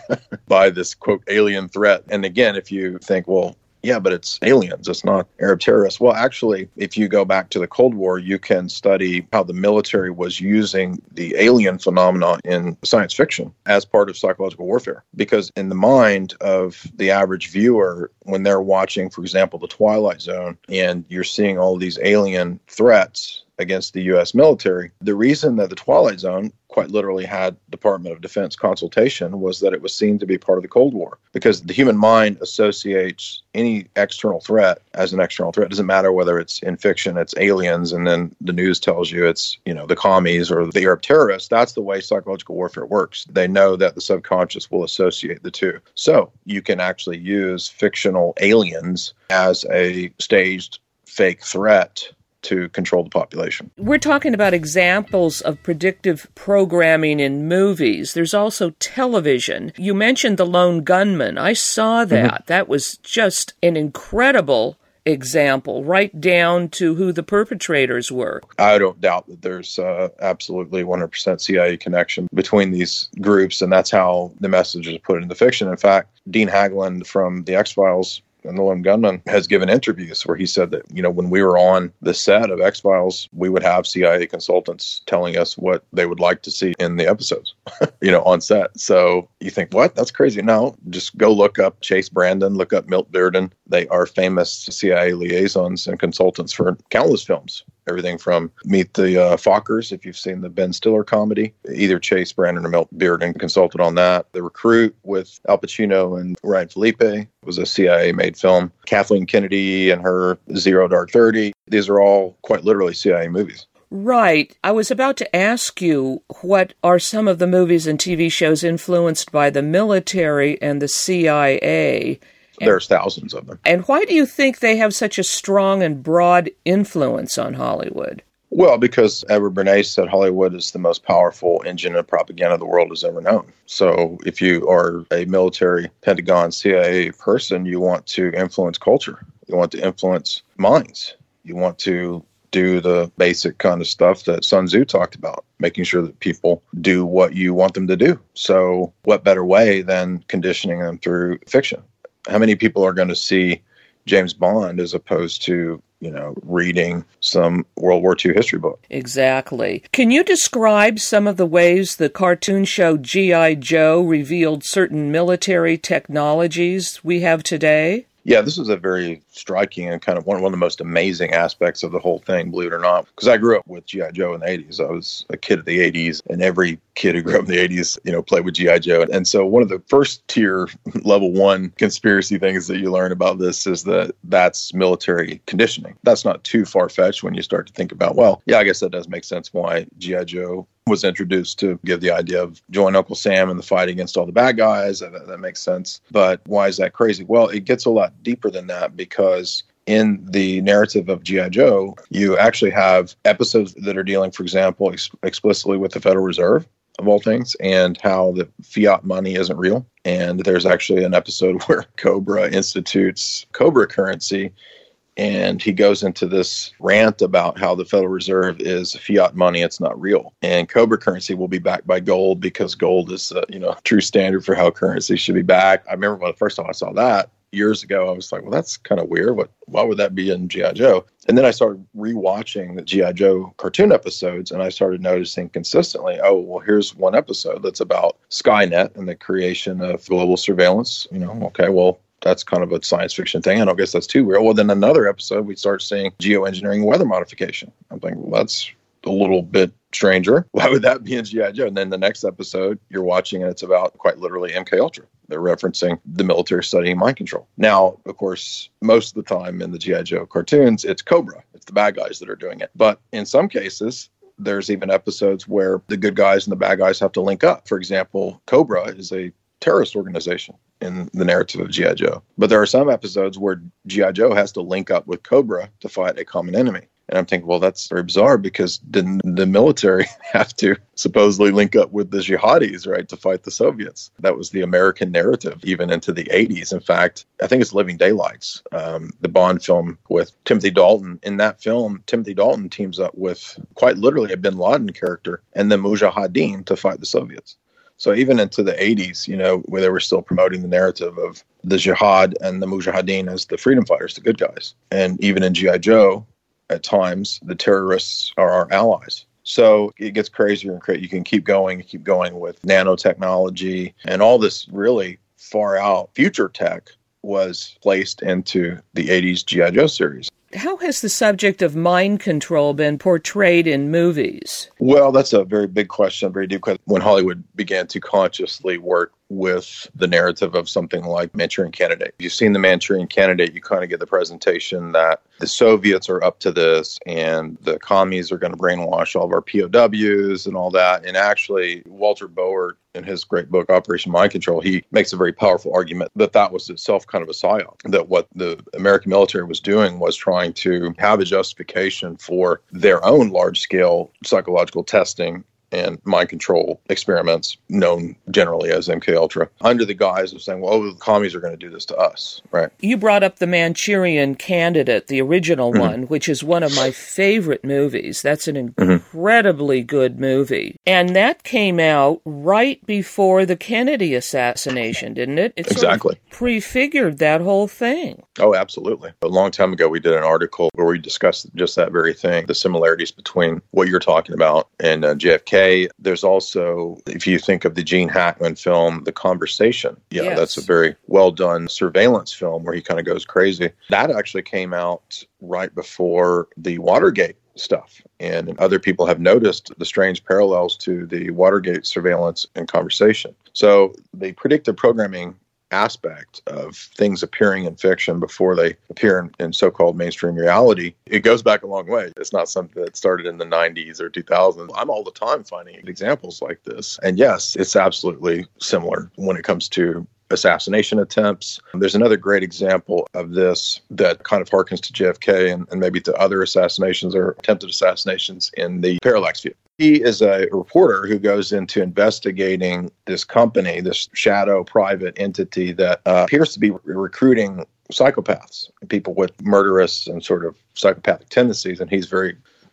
by this, quote, alien threat. And again, if you think, well, yeah, but it's aliens, it's not Arab terrorists. Well, actually, if you go back to the Cold War, you can study how the military was using the alien phenomenon in science fiction as part of psychological warfare. Because in the mind of the average viewer, when they're watching, for example, The Twilight Zone, and you're seeing all these alien threats against the U.S. military, the reason that The Twilight Zone quite literally had Department of Defense consultation was that it was seen to be part of the Cold War, because the human mind associates any external threat as an external threat. It doesn't matter whether it's in fiction, it's aliens, and then the news tells you it's, the commies or the Arab terrorists. That's the way psychological warfare works. They know that the subconscious will associate the two. So you can actually use fictional aliens as a staged fake threat to control the population. We're talking about examples of predictive programming in movies. There's also television. You mentioned The Lone Gunman. I saw that. Mm-hmm. That was just an incredible example, right down to who the perpetrators were. I don't doubt that there's absolutely 100% CIA connection between these groups, and that's how the message is put into fiction. In fact, Dean Haglund from The X-Files and The Lone Gunman has given interviews where he said that, when we were on the set of X-Files, we would have CIA consultants telling us what they would like to see in the episodes, on set. So you think, what? That's crazy. No, just go look up Chase Brandon, look up Milt Bearden. They are famous CIA liaisons and consultants for countless films. Everything from Meet the Fockers, if you've seen the Ben Stiller comedy. Either Chase Brandon or Milt Bearden consulted on that. The Recruit with Al Pacino and Ryan Felipe was a CIA-made film. Kathleen Kennedy and her Zero Dark 30. These are all quite literally CIA movies. Right. I was about to ask you, what are some of the movies and TV shows influenced by the military and the CIA? There's thousands of them. And why do you think they have such a strong and broad influence on Hollywood? Well, because Edward Bernays said Hollywood is the most powerful engine of propaganda the world has ever known. So if you are a military, Pentagon, CIA person, you want to influence culture. You want to influence minds. You want to do the basic kind of stuff that Sun Tzu talked about, making sure that people do what you want them to do. So what better way than conditioning them through fiction? How many people are going to see James Bond as opposed to, reading some World War II history book. Exactly. Can you describe some of the ways the cartoon show G.I. Joe revealed certain military technologies we have today? Yeah, this was a very striking and kind of one of the most amazing aspects of the whole thing, believe it or not, because I grew up with G.I. Joe in the 80s. I was a kid of the 80s, and every kid who grew up in the 80s, played with G.I. Joe. And so one of the first tier level 1 conspiracy things that you learn about this is that that's military conditioning. That's not too far-fetched when you start to think about, well, yeah, I guess that does make sense why G.I. Joe was introduced to give the idea of join Uncle Sam in the fight against all the bad guys. That makes sense. But why is that crazy? Well, it gets a lot deeper than that because in the narrative of G.I. Joe, you actually have episodes that are dealing, for example, explicitly with the Federal Reserve, of all things, and how the fiat money isn't real. And there's actually an episode where Cobra institutes Cobra currency, and he goes into this rant about how the Federal Reserve is fiat money. It's not real. And Cobra currency will be backed by gold because gold is, true standard for how currency should be backed. I remember when the first time I saw that years ago, I was like, well, that's kind of weird. Why would that be in G.I. Joe? And then I started rewatching the G.I. Joe cartoon episodes, and I started noticing consistently, oh, well, here's one episode that's about Skynet and the creation of global surveillance. Okay, well, that's kind of a science fiction thing. I don't guess that's too real. Well, then another episode, we start seeing geoengineering weather modification. I'm thinking, well, that's a little bit stranger. Why would that be in G.I. Joe? And then the next episode you're watching, and it's about quite literally MK Ultra. They're referencing the military studying mind control. Now, of course, most of the time in the G.I. Joe cartoons, it's Cobra. It's the bad guys that are doing it. But in some cases, there's even episodes where the good guys and the bad guys have to link up. For example, Cobra is a terrorist organization in the narrative of G.I. Joe. But there are some episodes where G.I. Joe has to link up with Cobra to fight a common enemy. And I'm thinking, well, that's very bizarre because didn't the military have to supposedly link up with the jihadis, right, to fight the Soviets? That was the American narrative, even into the 80s. In fact, I think it's Living Daylights, the Bond film with Timothy Dalton. In that film, Timothy Dalton teams up with quite literally a bin Laden character and the Mujahideen to fight the Soviets. So even into the 80s, where they were still promoting the narrative of the jihad and the Mujahideen as the freedom fighters, the good guys. And even in G.I. Joe, at times, the terrorists are our allies. So it gets crazier and crazier. You can keep going with nanotechnology, and all this really far out future tech was placed into the 80s G.I. Joe series. How has the subject of mind control been portrayed in movies? Well, that's a very big question, a very deep question. When Hollywood began to consciously work with the narrative of something like Manchurian Candidate. If you've seen the Manchurian Candidate, you kind of get the presentation that the Soviets are up to this and the commies are going to brainwash all of our POWs and all that. And actually, Walter Boer, in his great book, Operation Mind Control, he makes a very powerful argument that that was itself kind of a psyop, that what the American military was doing was trying to have a justification for their own large-scale psychological testing and mind control experiments known generally as MK Ultra, under the guise of saying, well, the commies are going to do this to us, right? You brought up the Manchurian Candidate, the original one, which is one of my favorite movies. That's an incredibly good movie. And that came out right before the Kennedy assassination, didn't it? It exactly. Sort of prefigured that whole thing. Oh, absolutely. A long time ago, we did an article where we discussed just that very thing, the similarities between what you're talking about and JFK. There's also, if you think of the Gene Hackman film, The Conversation, yes. That's a very well done surveillance film where he kind of goes crazy. That actually came out right before the Watergate stuff. And other people have noticed the strange parallels to the Watergate surveillance and Conversation. So the predictive programming aspect of things appearing in fiction before they appear in so-called mainstream reality, it goes back a long way. It's not something that started in the 90s or 2000s. I'm all the time finding examples like this. And yes, it's absolutely similar when it comes to assassination attempts. There's another great example of this that kind of harkens to JFK and maybe to other assassinations or attempted assassinations in the Parallax View. He is a reporter who goes into investigating this company, this shadow private entity that appears to be recruiting psychopaths, people with murderous and sort of psychopathic tendencies. And he's very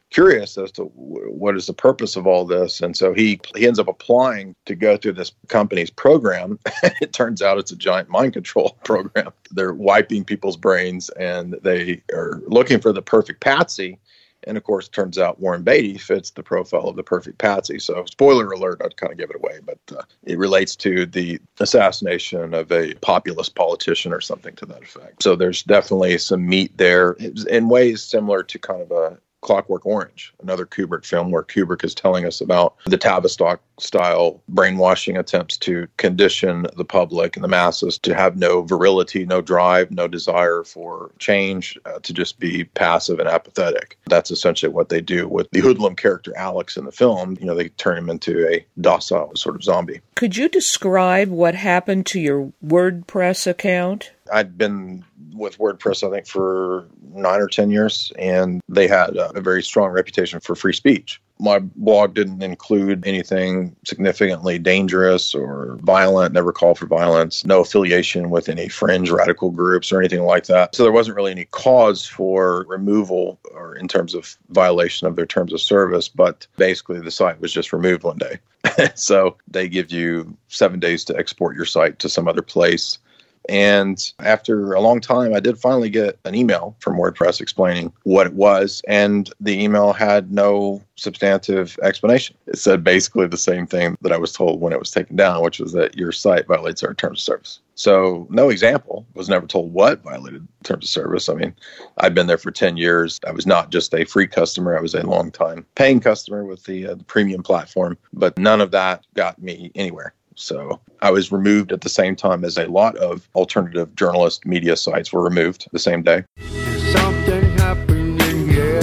curious as to what is the purpose of all this. And so he ends up applying to go through this company's program. It turns out it's a giant mind control program. They're wiping people's brains, and they are looking for the perfect patsy. And of course, it turns out Warren Beatty fits the profile of the perfect patsy. So, spoiler alert, I'd kind of give it away, but it relates to the assassination of a populist politician or something to that effect. So there's definitely some meat there in ways similar to kind of a Clockwork Orange, another Kubrick film where Kubrick is telling us about the Tavistock-style brainwashing attempts to condition the public and the masses to have no virility, no drive, no desire for change, to just be passive and apathetic. That's essentially what they do with the hoodlum character Alex in the film. They turn him into a docile sort of zombie. Could you describe what happened to your WordPress account? I'd been with WordPress, I think, for 9 or 10 years, and they had a very strong reputation for free speech. My blog didn't include anything significantly dangerous or violent, never called for violence, no affiliation with any fringe radical groups or anything like that. So there wasn't really any cause for removal or in terms of violation of their terms of service, but basically the site was just removed one day. So they give you 7 days to export your site to some other place. And after a long time, I did finally get an email from WordPress explaining what it was, and the email had no substantive explanation. It said basically the same thing that I was told when it was taken down, which was that your site violates our terms of service. So no example, was never told what violated terms of service. I mean, I'd been there for 10 years. I was not just a free customer. I was a long-time paying customer with the premium platform, but none of that got me anywhere. So I was removed at the same time as a lot of alternative journalist media sites were removed the same day. Something happening here.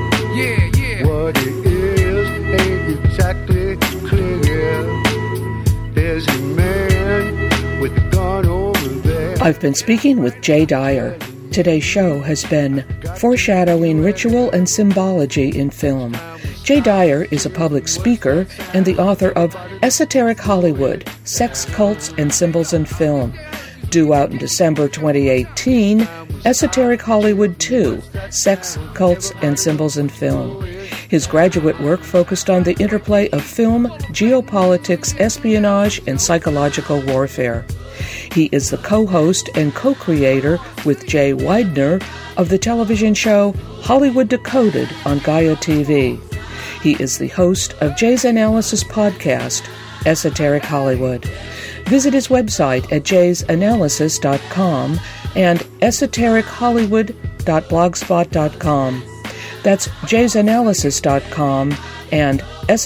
Yeah. What it is ain't exactly clear. There's a man with a gun over there. I've been speaking with Jay Dyer. Today's show has been Foreshadowing Ritual and Symbology in Film. Jay Dyer is a public speaker and the author of Esoteric Hollywood, Sex, Cults, and Symbols in Film. Due out in December 2018, Esoteric Hollywood 2, Sex, Cults, and Symbols in Film. His graduate work focused on the interplay of film, geopolitics, espionage, and psychological warfare. He is the co-host and co-creator with Jay Weidner of the television show Hollywood Decoded on Gaia TV. He is the host of Jay's Analysis podcast, Esoteric Hollywood. Visit his website at jaysanalysis.com and esoterichollywod.blogspot.com. That's jaysanalysis.com and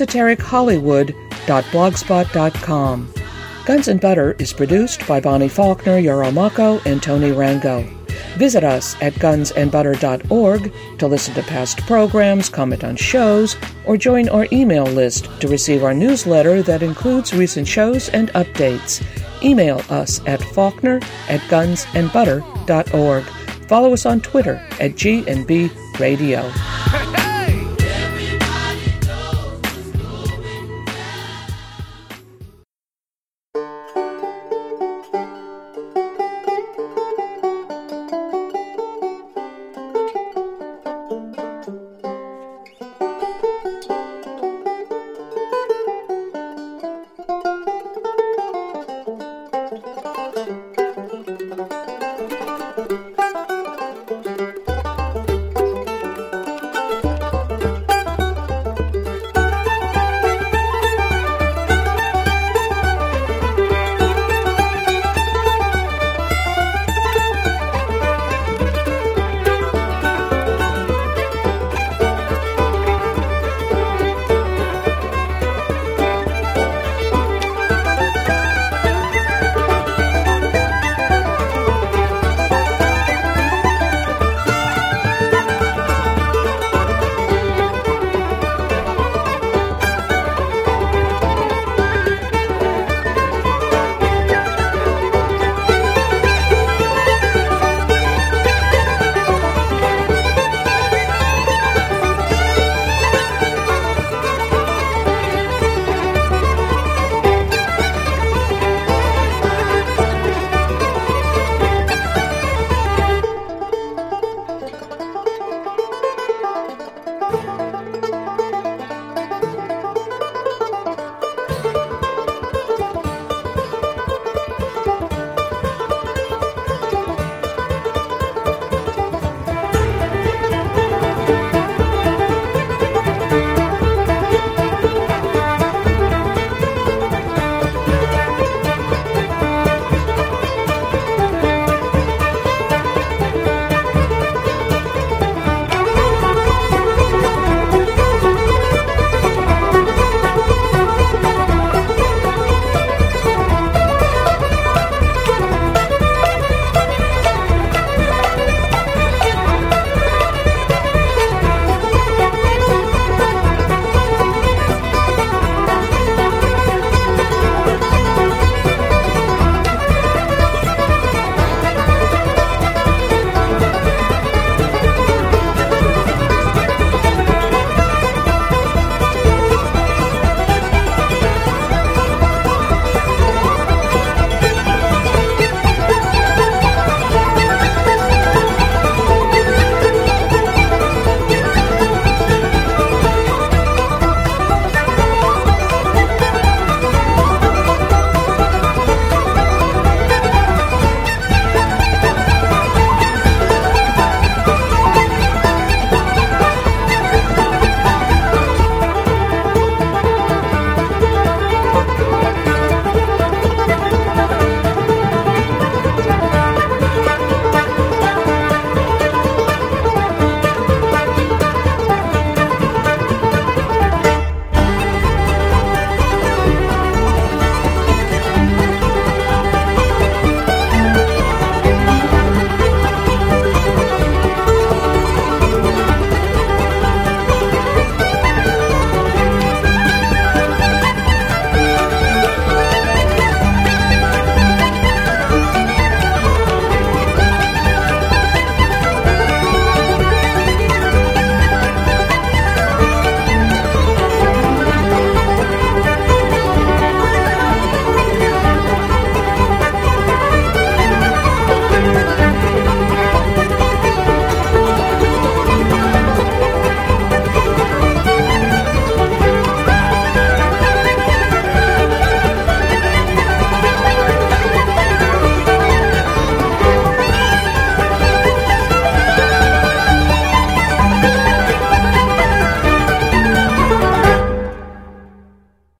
esoterichollywod.blogspot.com. Guns and Butter is produced by Bonnie Faulkner, Yaramako, and Tony Rango. Visit us at gunsandbutter.org to listen to past programs, comment on shows, or join our email list to receive our newsletter that includes recent shows and updates. Email us at faulkner@gunsandbutter.org. Follow us on Twitter at G&B Radio.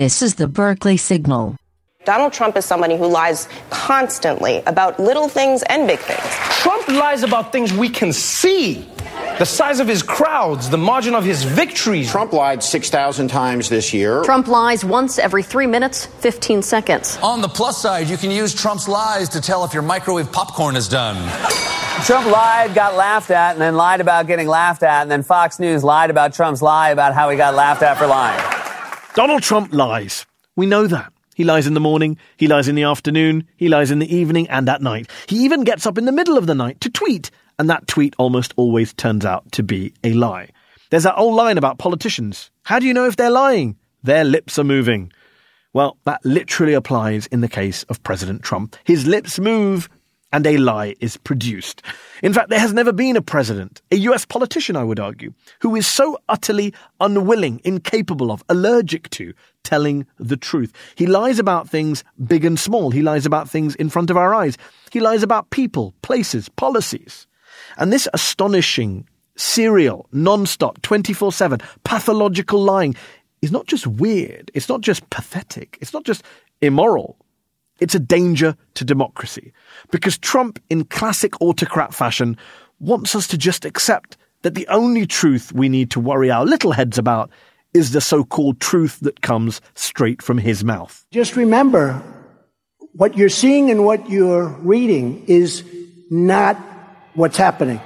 This is the Berkeley Signal. Donald Trump is somebody who lies constantly about little things and big things. Trump lies about things we can see. The size of his crowds, the margin of his victories. Trump lied 6,000 times this year. Trump lies once every 3 minutes, 15 seconds. On the plus side, you can use Trump's lies to tell if your microwave popcorn is done. Trump lied, got laughed at, and then lied about getting laughed at, and then Fox News lied about Trump's lie about how he got laughed at for lying. Donald Trump lies. We know that. He lies in the morning, he lies in the afternoon, he lies in the evening and at night. He even gets up in the middle of the night to tweet, and that tweet almost always turns out to be a lie. There's that old line about politicians. How do you know if they're lying? Their lips are moving. Well, that literally applies in the case of President Trump. His lips move, and a lie is produced. In fact, there has never been a president, a US politician, I would argue, who is so utterly unwilling, incapable of, allergic to telling the truth. He lies about things big and small. He lies about things in front of our eyes. He lies about people, places, policies. And this astonishing, serial, non-stop, 24/7, pathological lying is not just weird. It's not just pathetic. It's not just immoral. It's a danger to democracy, because Trump, in classic autocrat fashion, wants us to just accept that the only truth we need to worry our little heads about is the so-called truth that comes straight from his mouth. Just remember, what you're seeing and what you're reading is not what's happening.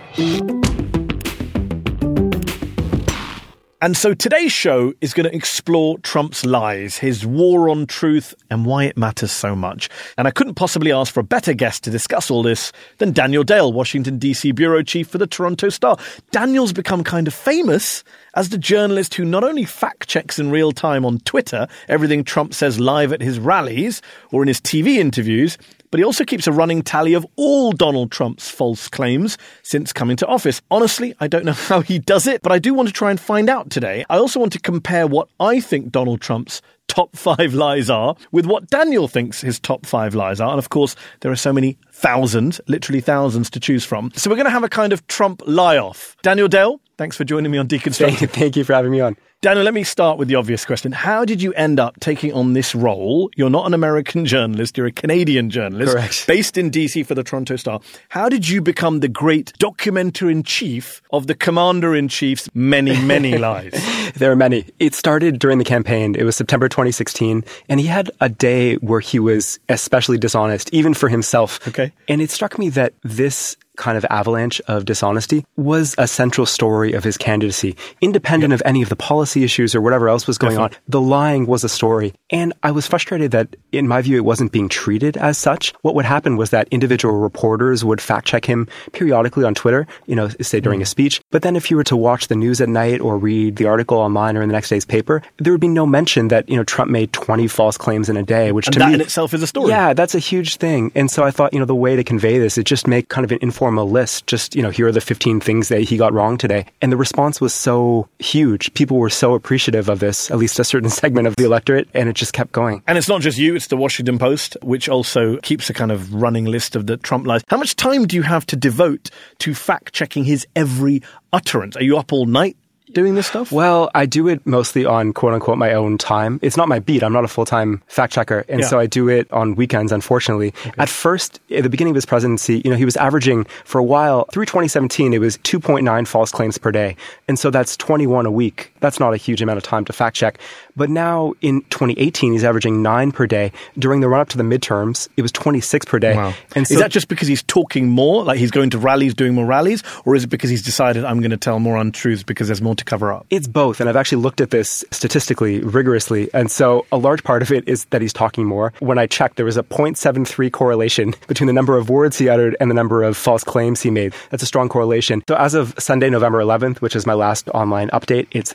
And so today's show is going to explore Trump's lies, his war on truth, and why it matters so much. And I couldn't possibly ask for a better guest to discuss all this than Daniel Dale, Washington, D.C. bureau chief for the Toronto Star. Daniel's become kind of famous as the journalist who not only fact-checks in real time on Twitter everything Trump says live at his rallies or in his TV interviews, but he also keeps a running tally of all Donald Trump's false claims since coming to office. Honestly, I don't know how he does it, but I do want to try and find out today. I also want to compare what I think Donald Trump's top 5 lies are with what Daniel thinks his top 5 lies are. And of course, there are so many thousands, literally thousands to choose from. So we're going to have a kind of Trump lie-off. Daniel Dale, thanks for joining me on Deconstructed. Thank you for having me on. Daniel, let me start with the obvious question. How did you end up taking on this role? You're not an American journalist, you're a Canadian journalist. Correct. Based in DC for the Toronto Star. How did you become the great documenter-in-chief of the commander-in-chief's many, many lies? There are many. It started during the campaign. It was September 2016, and he had a day where he was especially dishonest, even for himself. Okay. And it struck me that this kind of avalanche of dishonesty was a central story of his candidacy, independent of any of the policy issues or whatever else was going on. The lying was a story. And I was frustrated that, in my view, it wasn't being treated as such. What would happen was that individual reporters would fact check him periodically on Twitter, say during a speech. But then if you were to watch the news at night or read the article online or in the next day's paper, there would be no mention that, Trump made 20 false claims in a day, which to me, that in itself is a story. Yeah, that's a huge thing. And so I thought, the way to convey this is just make kind of an informal list. Just, here are the 15 things that he got wrong today. And the response was so huge. People were so appreciative of this, at least a certain segment of the electorate, and it just kept going. And it's not just you, it's the Washington Post, which also keeps a kind of running list of the Trump lies. How much time do you have to devote to fact-checking his every utterance? Are you up all night doing this stuff? Well, I do it mostly on quote-unquote my own time. It's not my beat. I'm not a full-time fact-checker. And so I do it on weekends, unfortunately. Okay. At first, at the beginning of his presidency, he was averaging for a while, through 2017, it was 2.9 false claims per day. And so that's 21 a week. That's not a huge amount of time to fact-check. But now in 2018, he's averaging 9 per day. During the run-up to the midterms, it was 26 per day. Wow. And so, is that just because he's talking more, like he's going to rallies, doing more rallies? Or is it because he's decided I'm going to tell more untruths because there's more to cover up? It's both. And I've actually looked at this statistically, rigorously. And so a large part of it is that he's talking more. When I checked, there was a 0.73 correlation between the number of words he uttered and the number of false claims he made. That's a strong correlation. So as of Sunday, November 11th, which is my last online update, it's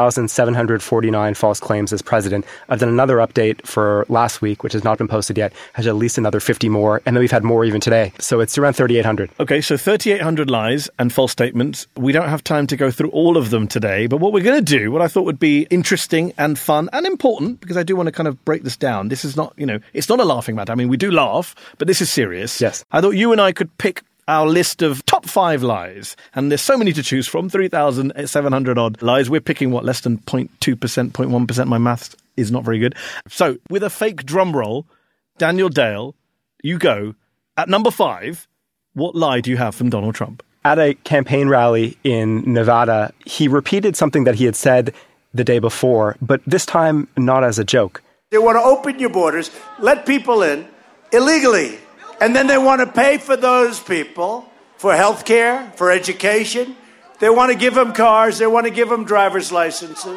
3,749 false claims as president. I've done another update for last week, which has not been posted yet, has at least another 50 more. And then we've had more even today. So it's around 3,800. Okay, so 3,800 lies and false statements. We don't have time to go through all of them today, but what we're going to do, what I thought would be interesting and fun and important, because I do want to kind of break this down. This is not, it's not a laughing matter. I mean, we do laugh, but this is serious. Yes. I thought you and I could pick our list of top 5 lies. And there's so many to choose from, 3,700 odd lies. We're picking, less than 0.2%, 0.1%, my maths is not very good. So, with a fake drum roll, Daniel Dale, you go. At number 5, what lie do you have from Donald Trump? At a campaign rally in Nevada, he repeated something that he had said the day before, but this time not as a joke. They want to open your borders, let people in illegally, and then they want to pay for those people for health care, for education. They want to give them cars. They want to give them driver's licenses.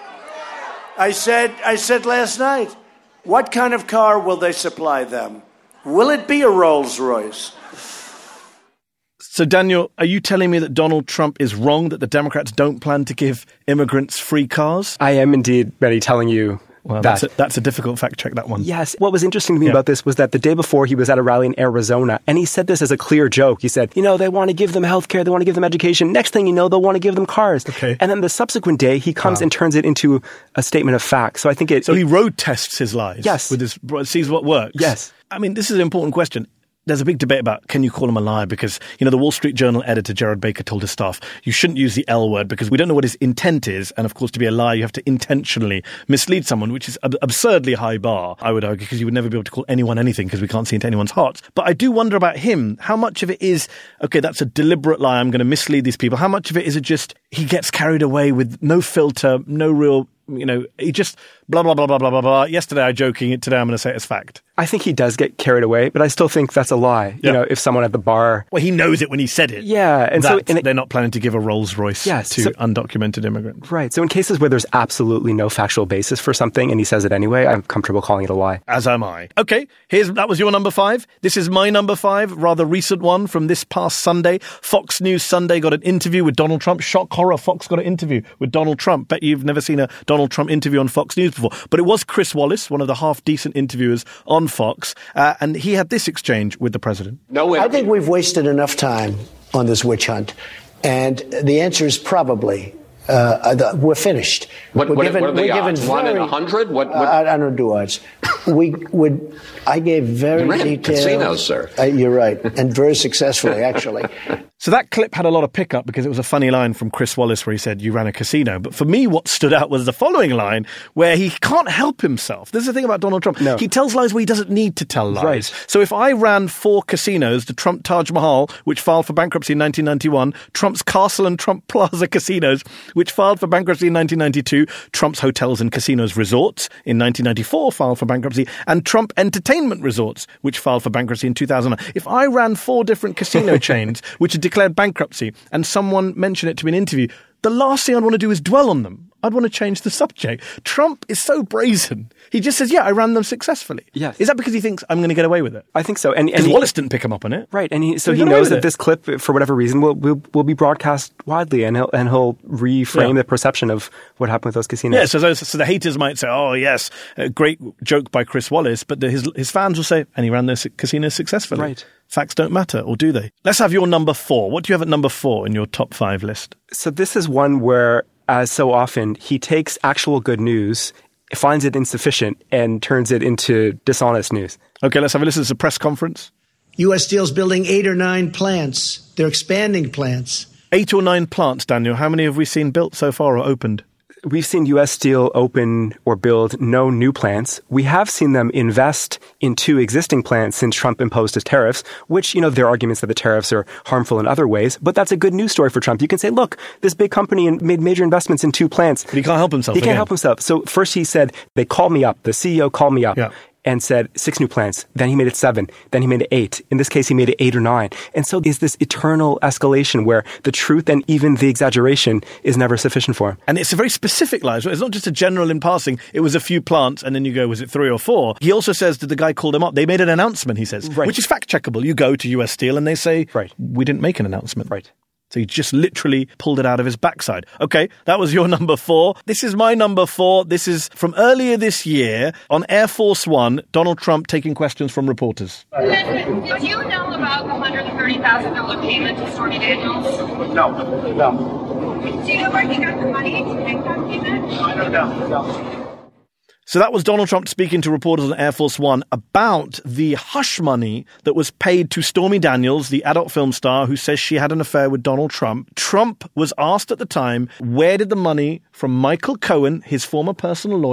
I said last night, what kind of car will they supply them? Will it be a Rolls-Royce? So, Daniel, are you telling me that Donald Trump is wrong, that the Democrats don't plan to give immigrants free cars? I am indeed, Betty, telling you well, that. That's a difficult fact check, that one. Yes. What was interesting to me about this was that the day before he was at a rally in Arizona, and he said this as a clear joke. He said, they want to give them health care, they want to give them education. Next thing you know, they'll want to give them cars. Okay. And then the subsequent day, he comes and turns it into a statement of fact. So I think he road tests his lies. Yes. Sees what works. Yes. I mean, this is an important question. There's a big debate about can you call him a liar because, the Wall Street Journal editor, Jared Baker, told his staff, you shouldn't use the L word because we don't know what his intent is. And, of course, to be a liar, you have to intentionally mislead someone, which is an absurdly high bar, I would argue, because you would never be able to call anyone anything because we can't see into anyone's hearts. But I do wonder about him. How much of it is, okay, that's a deliberate lie, I'm going to mislead these people. How much of it is it just he gets carried away with no filter, no real... he just blah, blah, blah, blah, blah, blah, blah. Yesterday I joking, today I'm going to say it as fact. I think he does get carried away, but I still think that's a lie. Yeah. If someone at the bar... Well, he knows it when he said it. Yeah. And they're not planning to give a Rolls Royce to undocumented immigrants. Right. So in cases where there's absolutely no factual basis for something and he says it anyway, I'm comfortable calling it a lie. As am I. Okay, that was your number 5. This is my number 5, rather recent one from this past Sunday. Fox News Sunday got an interview with Donald Trump. Shock, horror, Fox got an interview with Donald Trump. Bet you've never seen a Donald Trump interview on Fox News before. But it was Chris Wallace, one of the half-decent interviewers on Fox, and he had this exchange with the president. I think we've wasted enough time on this witch hunt, and the answer is probably we're finished. What are the odds? 1 in 100? I don't do odds. I gave very detailed... casinos, sir. You're right, and very successfully, actually. So that clip had a lot of pickup because it was a funny line from Chris Wallace where he said, you ran a casino. But for me, what stood out was the following line where he can't help himself. This is the thing about Donald Trump. No. He tells lies where he doesn't need to tell lies. Right. So if I ran 4 casinos, the Trump Taj Mahal, which filed for bankruptcy in 1991, Trump's Castle and Trump Plaza casinos, which filed for bankruptcy in 1992, Trump's Hotels and Casinos Resorts in 1994 filed for bankruptcy, and Trump Entertainment Resorts, which filed for bankruptcy in 2009. If I ran 4 different casino chains, which had declared bankruptcy, and someone mentioned it to me in an interview, the last thing I'd want to do is dwell on them. I'd want to change the subject. Trump is so brazen. He just says, I ran them successfully. Yes. Is that because he thinks I'm going to get away with it? I think so. And Wallace didn't pick him up on it. Right. And he knows that this clip, for whatever reason, will be broadcast widely, and he'll reframe the perception of what happened with those casinos. Yeah, so the haters might say, oh, yes, a great joke by Chris Wallace, but his fans will say, and he ran those casinos successfully. Right. Facts don't matter, or do they? Let's have your number 4. What do you have at number 4 in your top 5 list? So this is one where, as so often, he takes actual good news, finds it insufficient, and turns it into dishonest news. Okay, let's have a listen to the press conference. U.S. Steel's building 8 or 9 plants. They're expanding plants. 8 or 9 plants, Daniel. How many have we seen built so far or opened? We've seen U.S. Steel open or build no new plants. We have seen them invest in 2 existing plants since Trump imposed his tariffs, which, there are arguments that the tariffs are harmful in other ways, but that's a good news story for Trump. You can say, look, this big company made major investments in 2 plants. But he can't help himself. He can't help himself. So first he said, they called me up. The CEO called me up. Yeah. And said 6 new plants. Then he made it 7. Then he made it 8. In this case, he made it 8 or 9. And so is this eternal escalation where the truth and even the exaggeration is never sufficient for him. And it's a very specific lie. It's not just a general in passing. It was a few plants, and then you go, was it 3 or 4? He also says that the guy called him up. They made an announcement, he says, which is fact-checkable. You go to US Steel and they say, we didn't make an announcement. Right. So he just literally pulled it out of his backside. Okay, that was your number 4. This is my number 4. This is from earlier this year on Air Force One, Donald Trump taking questions from reporters. Did you know about the $130,000 payment to Stormy Daniels? No. Do you know where he got the money to make that payment? I don't know. No. So that was Donald Trump speaking to reporters on Air Force One about the hush money that was paid to Stormy Daniels, the adult film star who says she had an affair with Donald Trump. Trump was asked at the time, where did the money from Michael Cohen, his former personal lawyer,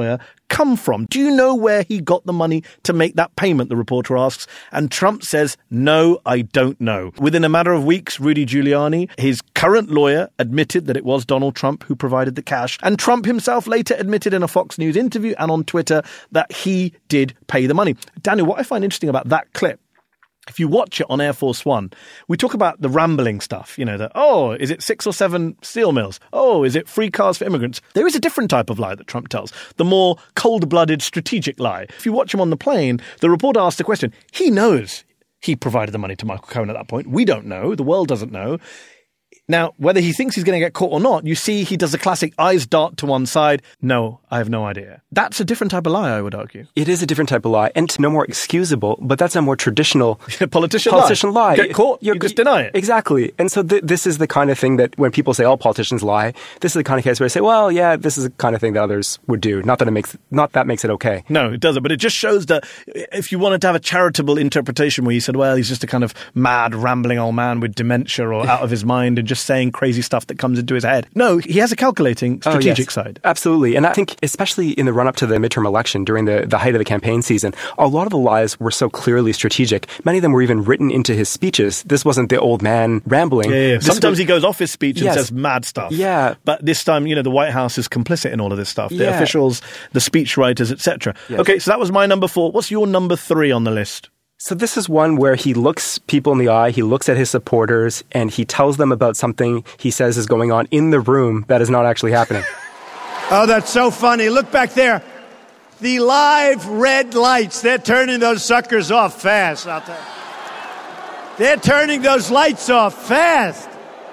come from? Do you know where he got the money to make that payment, the reporter asks. And Trump says, no, I don't know. Within a matter of weeks, Rudy Giuliani, his current lawyer, admitted that it was Donald Trump who provided the cash. And Trump himself later admitted in a Fox News interview and on Twitter that he did pay the money. Daniel, what I find interesting about that clip, if you watch it on Air Force One, we talk about the rambling stuff, is it 6 or 7 steel mills? Oh, is it free cars for immigrants? There is a different type of lie that Trump tells, the more cold-blooded strategic lie. If you watch him on the plane, the reporter asks the question. He knows he provided the money to Michael Cohen at that point. We don't know. The world doesn't know. Now, whether he thinks he's going to get caught or not, you see he does the classic eyes dart to one side. No, I have no idea. That's a different type of lie, I would argue. It is a different type of lie, and no more excusable, but that's a more traditional politician lie. Get caught, you just deny it. Exactly. And so this is the kind of thing that when people say, politicians lie, this is the kind of case where I say, well, yeah, this is the kind of thing that others would do. Not that makes it okay. No, it doesn't. But it just shows that if you wanted to have a charitable interpretation where you said, well, he's just a kind of mad, rambling old man with dementia or out of his mind and just saying crazy stuff that comes into his head. No, he has a calculating strategic side. Absolutely. And I think especially in the run-up to the midterm election during the height of the campaign season, a lot of the lies were so clearly strategic. Many of them were even written into his speeches. This wasn't the old man rambling. Yeah. Sometimes he goes off his speech and says mad stuff. Yeah. But this time, the White House is complicit in all of this stuff. The officials, the speechwriters, etc. Yes. Okay, so that was my number 4. What's your number 3 on the list? So this is one where he looks people in the eye, he looks at his supporters, and he tells them about something he says is going on in the room that is not actually happening. Oh, that's so funny. Look back there. The live red lights, they're turning those suckers off fast out there. They're turning those lights off fast.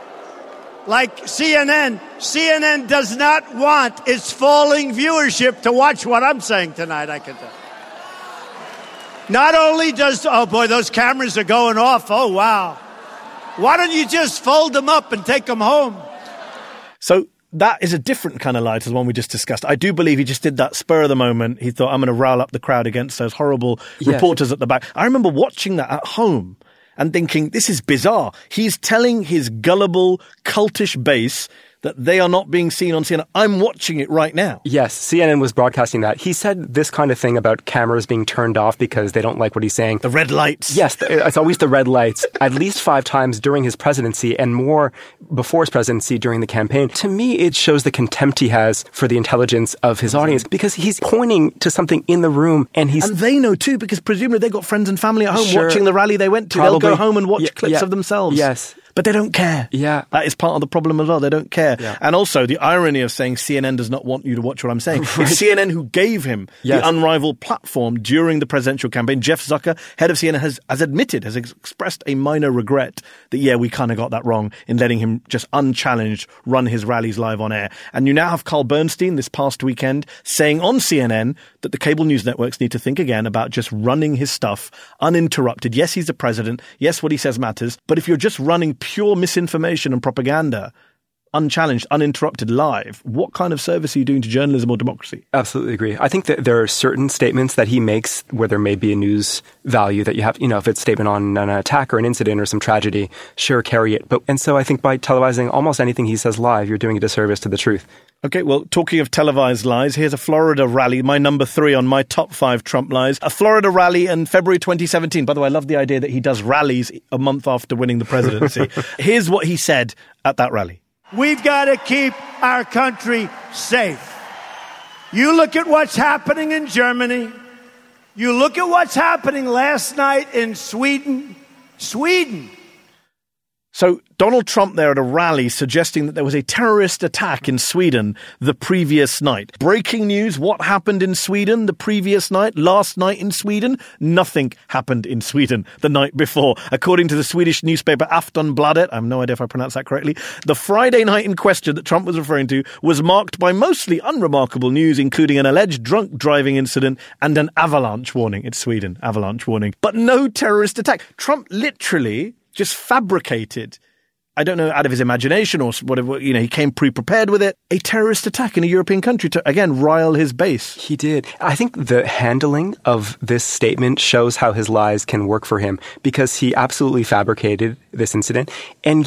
Like CNN. CNN does not want its falling viewership to watch what I'm saying tonight, I can tell. Not only does, those cameras are going off. Oh, wow. Why don't you just fold them up and take them home? So that is a different kind of lie to the one we just discussed. I do believe he just did that spur of the moment. He thought, I'm going to rile up the crowd against those horrible reporters at the back. I remember watching that at home and thinking, this is bizarre. He's telling his gullible, cultish base that they are not being seen on CNN. I'm watching it right now. Yes, CNN was broadcasting that. He said this kind of thing about cameras being turned off because they don't like what he's saying. The red lights. Yes, it's always the red lights. At least 5 times during his presidency and more before his presidency during the campaign. To me, it shows the contempt he has for the intelligence of his audience because he's pointing to something in the room and they know too because presumably they've got friends and family at home watching the rally they went to. Probably. They'll go home and watch clips of themselves. Yes. But they don't care. Yeah. That is part of the problem as well. They don't care. Yeah. And also the irony of saying CNN does not want you to watch what I'm saying. Right. It's CNN who gave him the unrivaled platform during the presidential campaign. Jeff Zucker, head of CNN, has admitted, has expressed a minor regret that, we kind of got that wrong in letting him just unchallenged run his rallies live on air. And you now have Carl Bernstein this past weekend saying on CNN that the cable news networks need to think again about just running his stuff uninterrupted. Yes, he's the president. Yes, what he says matters. But if you're just running pure misinformation and propaganda, unchallenged, uninterrupted, live, what kind of service are you doing to journalism or democracy? Absolutely agree. I think that there are certain statements that he makes where there may be a news value that you have, if it's a statement on an attack or an incident or some tragedy, sure, carry it. And so I think by televising almost anything he says live, you're doing a disservice to the truth. Okay, well, talking of televised lies, here's a Florida rally, my number 3 on my top 5 Trump lies. A Florida rally in February 2017. By the way, I love the idea that he does rallies a month after winning the presidency. Here's what he said at that rally. We've got to keep our country safe. You look at what's happening in Germany. You look at what's happening last night in Sweden. So Donald Trump there at a rally suggesting that there was a terrorist attack in Sweden the previous night. Breaking news, what happened in Sweden the previous night? Last night in Sweden? Nothing happened in Sweden the night before. According to the Swedish newspaper Aftonbladet, I have no idea if I pronounced that correctly, the Friday night in question that Trump was referring to was marked by mostly unremarkable news, including an alleged drunk driving incident and an avalanche warning. It's Sweden, avalanche warning. But no terrorist attack. Trump literally just fabricated, I don't know, out of his imagination or whatever, he came pre-prepared with it, a terrorist attack in a European country to, again, rile his base. He did. I think the handling of this statement shows how his lies can work for him because he absolutely fabricated this incident. And yet,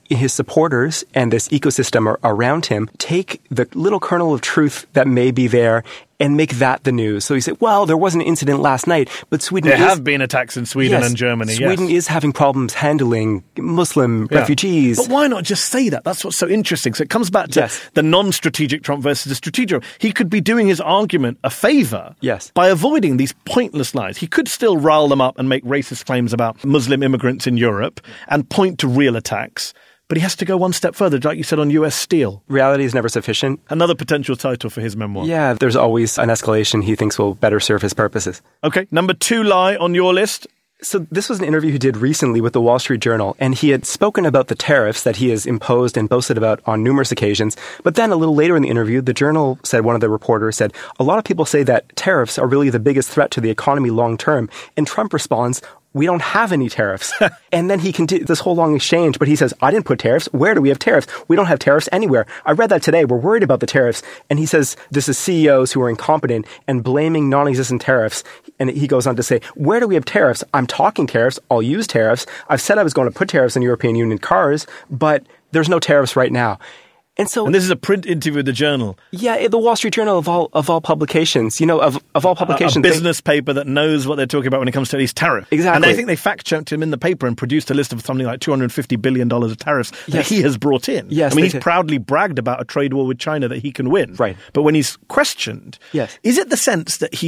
his supporters and this ecosystem around him take the little kernel of truth that may be there and make that the news. So you say, well, there was an incident last night, but Sweden There have been attacks in Sweden and Germany, Sweden is having problems handling Muslim refugees. But why not just say that? That's what's so interesting. So it comes back to the non-strategic Trump versus the strategic Trump. He could be doing his argument a favor by avoiding these pointless lies. He could still rile them up and make racist claims about Muslim immigrants in Europe and point to real attacks. But he has to go one step further, like you said, on U.S. Steel. Reality is never sufficient. Another potential title for his memoir. Yeah, there's always an escalation he thinks will better serve his purposes. Okay, number 2 lie on your list. So this was an interview he did recently with the Wall Street Journal, and he had spoken about the tariffs that he has imposed and boasted about on numerous occasions. But then a little later in the interview, the Journal said, one of the reporters said, a lot of people say that tariffs are really the biggest threat to the economy long term. And Trump responds, we don't have any tariffs. And then he continued this whole long exchange, but he says, I didn't put tariffs. Where do we have tariffs? We don't have tariffs anywhere. I read that today. We're worried about the tariffs. And he says, this is CEOs who are incompetent and blaming non-existent tariffs. And he goes on to say, where do we have tariffs? I'm talking tariffs. I'll use tariffs. I've said I was going to put tariffs on European Union cars, but there's no tariffs right now. And this is a print interview with the Journal. Yeah, the Wall Street Journal of all publications. Of all publications, a business paper that knows what they're talking about when it comes to these tariffs. Exactly. And I think they fact-checked him in the paper and produced a list of something like $250 billion of tariffs that he has brought in. Yes, I mean, he's proudly bragged about a trade war with China that he can win. Right. But when he's questioned, is it the sense that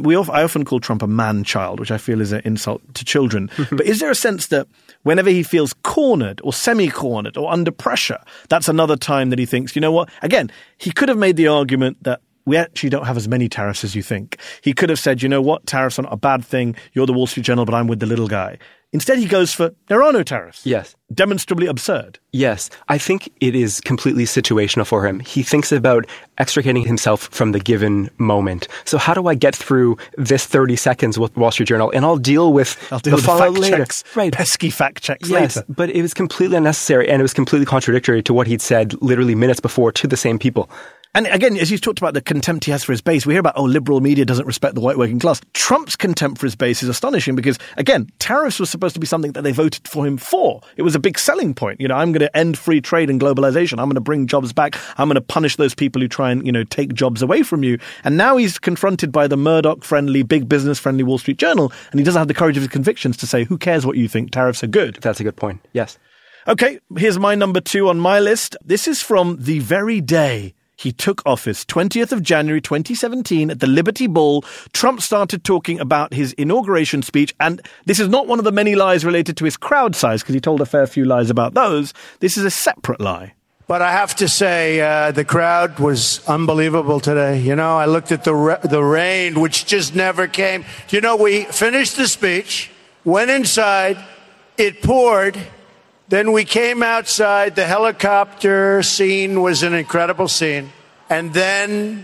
I often call Trump a man-child, which I feel is an insult to children. But is there a sense that whenever he feels cornered or semi-cornered or under pressure, that's another time that he thinks, you know what? Again, he could have made the argument that we actually don't have as many tariffs as you think. He could have said, you know what? Tariffs are not a bad thing. You're the Wall Street Journal, but I'm with the little guy. Instead, he goes for, there are no tariffs. Yes. Demonstrably absurd. Yes. I think it is completely situational for him. He thinks about extricating himself from the given moment. So how do I get through this 30 seconds with Wall Street Journal? And I'll deal with the fallout later. Checks, right. Pesky fact checks later. But it was completely unnecessary, and it was completely contradictory to what he'd said literally minutes before to the same people. And again, as you talked about the contempt he has for his base, we hear about, liberal media doesn't respect the white working class. Trump's contempt for his base is astonishing because, again, tariffs was supposed to be something that they voted for him for. It was a big selling point. I'm going to end free trade and globalization. I'm going to bring jobs back. I'm going to punish those people who try and, take jobs away from you. And now he's confronted by the Murdoch-friendly, big business-friendly Wall Street Journal, and he doesn't have the courage of his convictions to say, who cares what you think? Tariffs are good. That's a good point. Yes. Okay, here's my number 2 on my list. This is from the very day he took office, 20th of January 2017 at the Liberty Ball. Trump started talking about his inauguration speech, and this is not one of the many lies related to his crowd size, because he told a fair few lies about those. This is a separate lie. But I have to say, the crowd was unbelievable today. I looked at the rain, which just never came. We finished the speech, went inside, it poured. Then we came outside. The helicopter scene was an incredible scene. And then,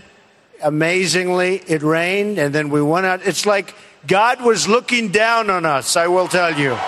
amazingly, it rained, and then we went out. It's like God was looking down on us, I will tell you.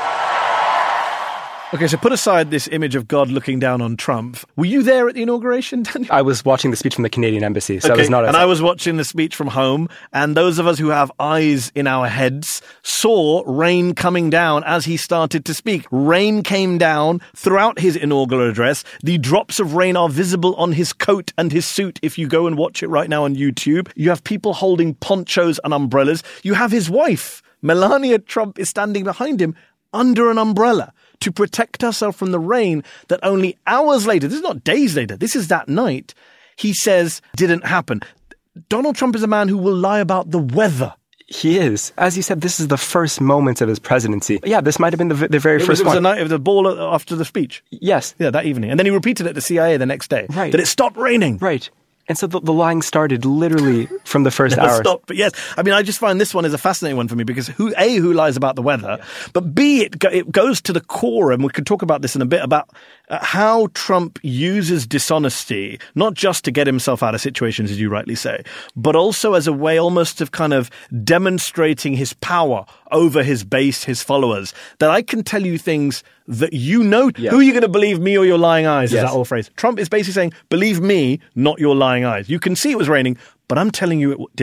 Okay, so put aside this image of God looking down on Trump. Were you there at the inauguration, Daniel? I was watching the speech from the Canadian Embassy, so okay, I was not outside. And I was watching the speech from home, and those of us who have eyes in our heads saw rain coming down as he started to speak. Rain came down throughout his inaugural address. The drops of rain are visible on his coat and his suit if you go and watch it right now on YouTube. You have people holding ponchos and umbrellas. You have his wife, Melania Trump, is standing behind him under an umbrella to protect herself from the rain that only hours later, this is not days later, this is that night, he says didn't happen. Donald Trump is a man who will lie about the weather. He is. As you said, this is the first moments of his presidency. Yeah, this might have been the very first one. It was the night of the ball after the speech. Yes. Yeah, that evening. And then he repeated it to CIA the next day. Right. That it stopped raining. Right. And so the lying started literally from the first hour. Stop. But yes, I mean, I just find this one is a fascinating one for me because who lies about the weather, but B, it goes to the core, and we could talk about this in a bit, about how Trump uses dishonesty, not just to get himself out of situations, as you rightly say, but also as a way almost of kind of demonstrating his power over his base, his followers, that I can tell you things that who are you going to believe, me or your lying eyes, is that old phrase. Trump is basically saying, believe me, not your lying eyes. You can see it was raining, but I'm telling you it didn't.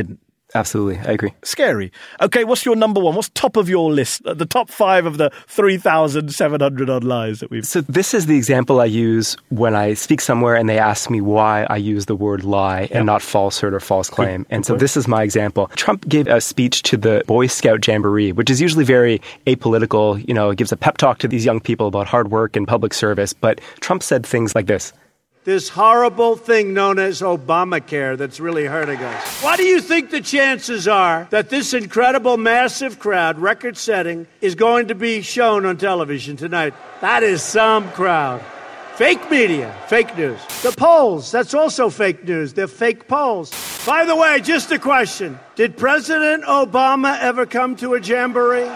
Absolutely. I agree. Scary. Okay, what's your number one? What's top of your list? The top 5 of the 3,700 odd lies that we've... So this is the example I use when I speak somewhere and they ask me why I use the word lie and not falsehood or false claim. And so this is my example. Trump gave a speech to the Boy Scout Jamboree, which is usually very apolitical. You know, it gives a pep talk to these young people about hard work and public service. But Trump said things like this. This horrible thing known as Obamacare that's really hurting us. What do you think the chances are that this incredible, massive crowd, record-setting, is going to be shown on television tonight? That is some crowd. Fake media, fake news. The polls, that's also fake news. They're fake polls. By the way, just a question. Did President Obama ever come to a jamboree?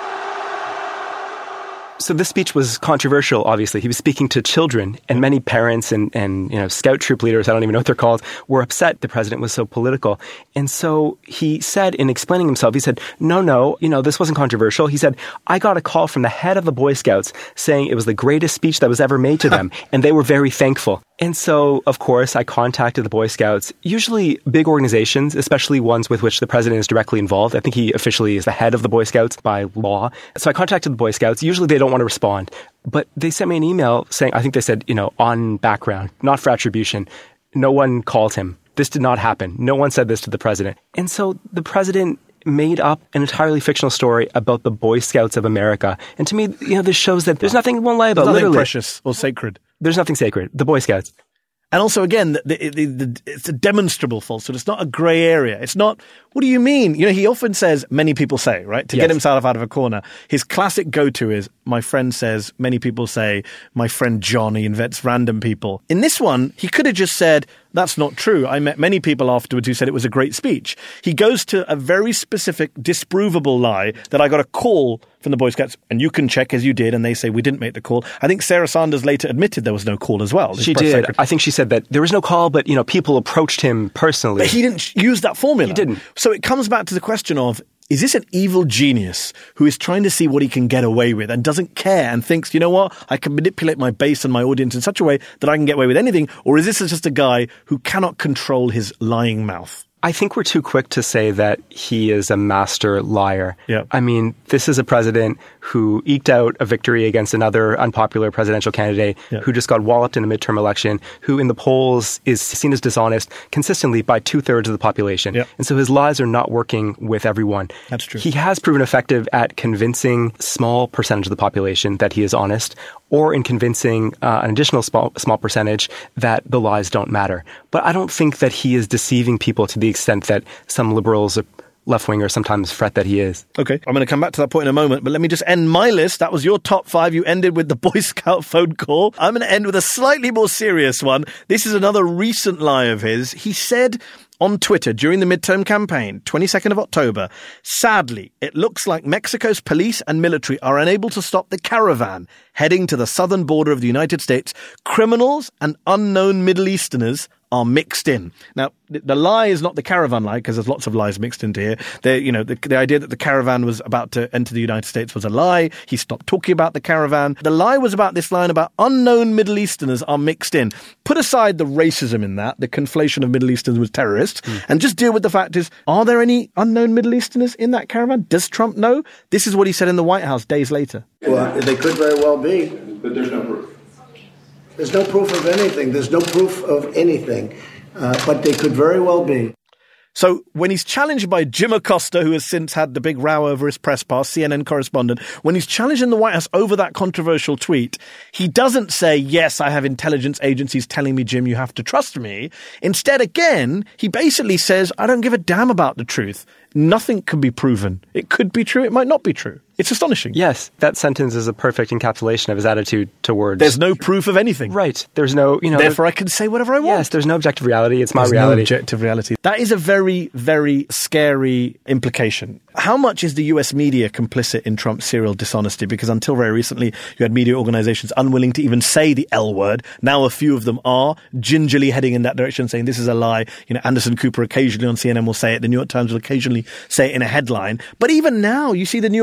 So this speech was controversial, obviously. He was speaking to children, and many parents and scout troop leaders, I don't even know what they're called, were upset the president was so political. And so he said, in explaining himself, he said, no, this wasn't controversial. He said, I got a call from the head of the Boy Scouts saying it was the greatest speech that was ever made to them, and they were very thankful. And so, of course, I contacted the Boy Scouts, usually big organizations, especially ones with which the president is directly involved. I think he officially is the head of the Boy Scouts by law. So I contacted the Boy Scouts. Usually they don't want to respond, but they sent me an email saying, I think they said, on background, not for attribution. No one called him. This did not happen. No one said this to the president. And so the president made up an entirely fictional story about the Boy Scouts of America. And to me, this shows that there's nothing one lie about. There's nothing literally precious or sacred. There's nothing sacred. The Boy Scouts. And also, again, it's a demonstrable falsehood. It's not a grey area. It's not, what do you mean? He often says, many people say, right? To get himself out of a corner. His classic go-to is, my friend says, many people say, my friend John, he invents random people. In this one, he could have just said, that's not true. I met many people afterwards who said it was a great speech. He goes to a very specific, disprovable lie that I got a call from the Boy Scouts, and you can check as you did, and they say we didn't make the call. I think Sarah Sanders later admitted there was no call as well. She did. I think she said that there was no call, but, people approached him personally. But he didn't use that formula. He didn't. So it comes back to the question of, is this an evil genius who is trying to see what he can get away with and doesn't care and thinks, you know what, I can manipulate my base and my audience in such a way that I can get away with anything? Or is this just a guy who cannot control his lying mouth? I think we're too quick to say that he is a master liar. Yeah. I mean, this is a president who eked out a victory against another unpopular presidential candidate who just got walloped in a midterm election, who in the polls is seen as dishonest consistently by 2/3 of the population. Yeah. And so his lies are not working with everyone. That's true. He has proven effective at convincing small percentage of the population that he is honest, or in convincing an additional small percentage that the lies don't matter. But I don't think that he is deceiving people to the extent that some liberals or left-wingers sometimes fret that he is. Okay, I'm going to come back to that point in a moment, but let me just end my list. That was your top 5. You ended with the Boy Scout phone call. I'm going to end with a slightly more serious one. This is another recent lie of his. He said on Twitter during the midterm campaign, 22nd of October, sadly, it looks like Mexico's police and military are unable to stop the caravan heading to the southern border of the United States. Criminals and unknown Middle Easterners are mixed in. Now, the lie is not the caravan lie, because there's lots of lies mixed into here. The idea that the caravan was about to enter the United States was a lie. He stopped talking about the caravan. The lie was about this line about unknown Middle Easterners are mixed in. Put aside the racism in that, the conflation of Middle Easterners with terrorists, and just deal with the fact is, are there any unknown Middle Easterners in that caravan? Does Trump know? This is what he said in the White House days later. Well, they could very well be. But there's no proof. There's no proof of anything. There's no proof of anything. But they could very well be. So when he's challenged by Jim Acosta, who has since had the big row over his press pass, CNN correspondent, when he's challenged in the White House over that controversial tweet, he doesn't say, yes, I have intelligence agencies telling me, Jim, you have to trust me. Instead, again, he basically says, I don't give a damn about the truth. Nothing can be proven. It could be true. It might not be true. It's astonishing. Yes, that sentence is a perfect encapsulation of his attitude towards... There's no proof of anything. Right. There's no, Therefore, I can say whatever I want. Yes, there's no objective reality. It's my reality. No objective reality. That is a very, very scary implication. How much is the US media complicit in Trump's serial dishonesty? Because until very recently, you had media organizations unwilling to even say the L word. Now a few of them are gingerly heading in that direction, saying this is a lie. Anderson Cooper occasionally on CNN will say it. The New York Times will occasionally say it in a headline. But even now, you see the New York Times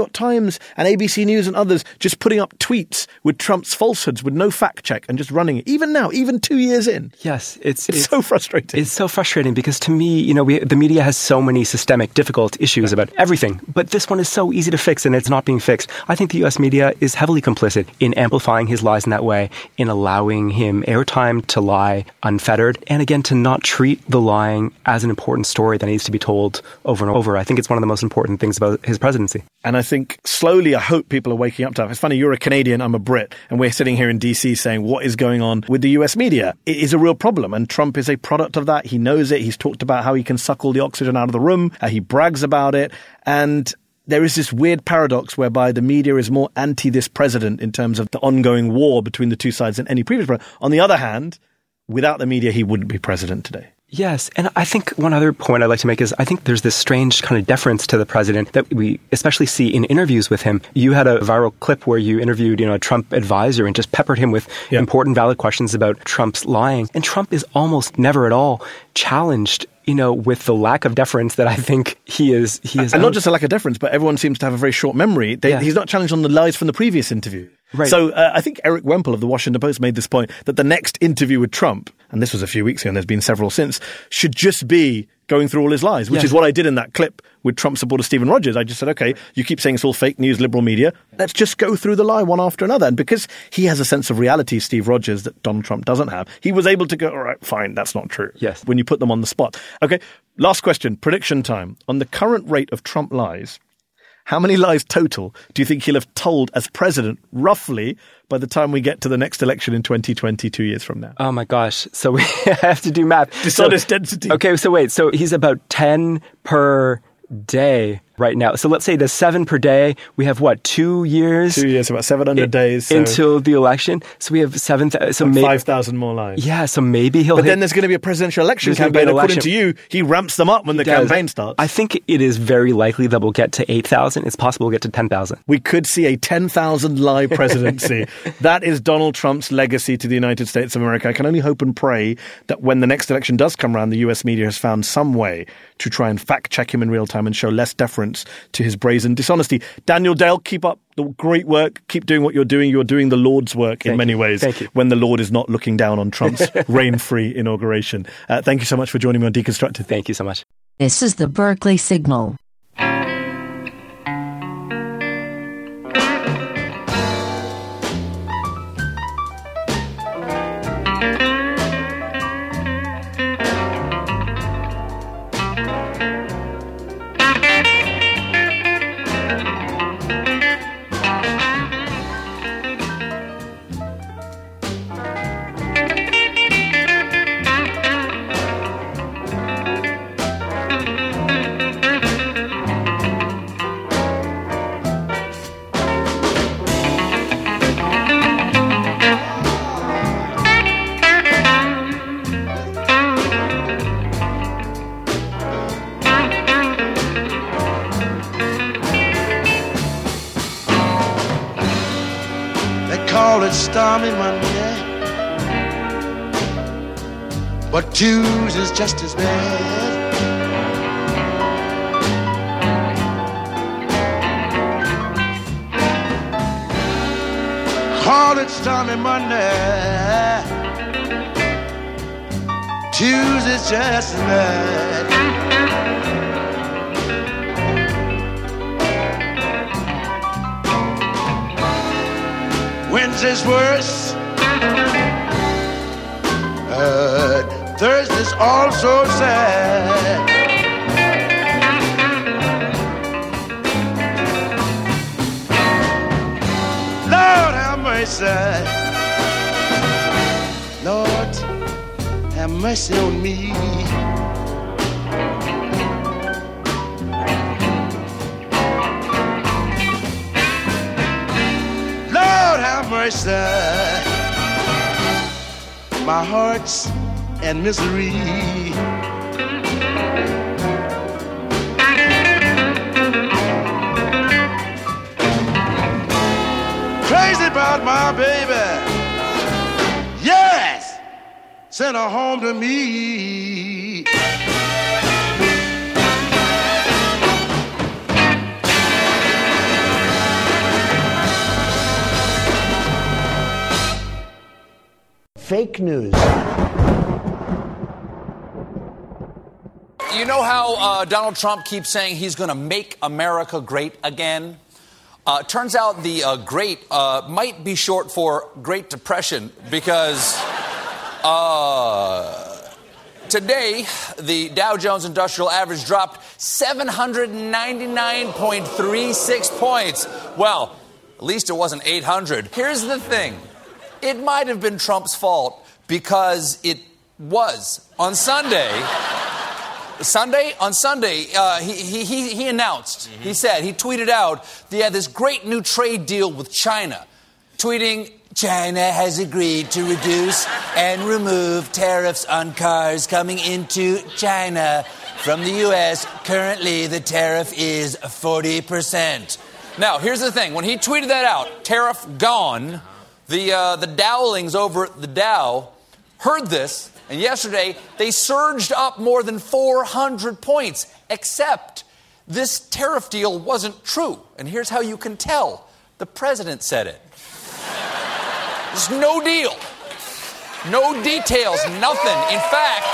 Times and ABC News and others just putting up tweets with Trump's falsehoods with no fact check and just running it. Even now, even 2 years in. Yes, it's so frustrating. It's so frustrating because to me, the media has so many systemic, difficult issues about everything. But this one is so easy to fix, and it's not being fixed. I think the U.S. media is heavily complicit in amplifying his lies in that way, in allowing him airtime to lie unfettered, and again, to not treat the lying as an important story that needs to be told over and over. I think it's one of the most important things about his presidency. And I think slowly, I hope people are waking up to it. It's funny, you're a Canadian, I'm a Brit, and we're sitting here in DC saying, what is going on with the US media? It is a real problem, and Trump is a product of that. He knows it. He's talked about how he can suck all the oxygen out of the room. He brags about it. And there is this weird paradox whereby the media is more anti this president in terms of the ongoing war between the two sides than any previous president. On the other hand, without the media, he wouldn't be president today. Yes, and I think one other point I'd like to make is I think there's this strange kind of deference to the president that we especially see in interviews with him. You had a viral clip where you interviewed, a Trump advisor and just peppered him with important, valid questions about Trump's lying. And Trump is almost never at all challenged, with the lack of deference that I think he is. And not just a lack of deference, but everyone seems to have a very short memory. He's not challenged on the lies from the previous interview. Right. So I think Eric Wemple of the Washington Post made this point that the next interview with Trump, and this was a few weeks ago and there's been several since, should just be going through all his lies, which is what I did in that clip with Trump supporter Stephen Rogers. I just said, okay, you keep saying it's all fake news, liberal media. Let's just go through the lie one after another. And because he has a sense of reality, Steve Rogers, that Donald Trump doesn't have, he was able to go, all right, fine, that's not true. Yes. When you put them on the spot. Okay, last question, prediction time. On the current rate of Trump lies, how many lies total do you think he'll have told as president, roughly, by the time we get to the next election in 2020, 2 years from now? Oh, my gosh. So we have to do math. Dishonest density. Okay, so wait. So he's about 10 per day right now. So let's say the 7 per day. We have 2 years? 2 years, about 700 days. Until the election. So we have 7,000. So 5,000 more lives. Yeah, so maybe he'll But then there's going to be a presidential election campaign. According to you, he ramps them up when the campaign starts. I think it is very likely that we'll get to 8,000. It's possible we'll get to 10,000. We could see a 10,000 lie presidency. That is Donald Trump's legacy to the United States of America. I can only hope and pray that when the next election does come around, the US media has found some way to try and fact check him in real time and show less deference to his brazen dishonesty. Daniel Dale, keep up the great work. Keep doing what you're doing. You're doing the Lord's work in many ways. Thank you. When the Lord is not looking down on Trump's rain-free inauguration. Thank you so much for joining me on Deconstructed. Thank you so much. This is the Berkeley Signal. Call it stormy Monday, but Tuesday's just as bad. Call it stormy Monday, Tuesday's just as bad. Wednesday's worse, Thursday's also sad. Lord have mercy, Lord have mercy on me. Mercy, my heart's in misery. Crazy about my baby, yes, send her home to me. fake news. You know how Donald Trump keeps saying he's going to make America great again? Turns out the great might be short for Great Depression because today the Dow Jones Industrial Average dropped 799.36 points. Well, at least it wasn't 800. Here's the thing. It might have been Trump's fault because it was. On Sunday, he announced, he said, he tweeted out, he had this great new trade deal with China, tweeting, China has agreed to reduce and remove tariffs on cars coming into China from the U.S. Currently, the tariff is 40%. Now, here's the thing. When he tweeted that out, tariff gone, the Dowlings over at the Dow heard this, and yesterday they surged up more than 400 points, except this tariff deal wasn't true. And here's how you can tell. The president said it. There's no deal. No details, nothing. In fact,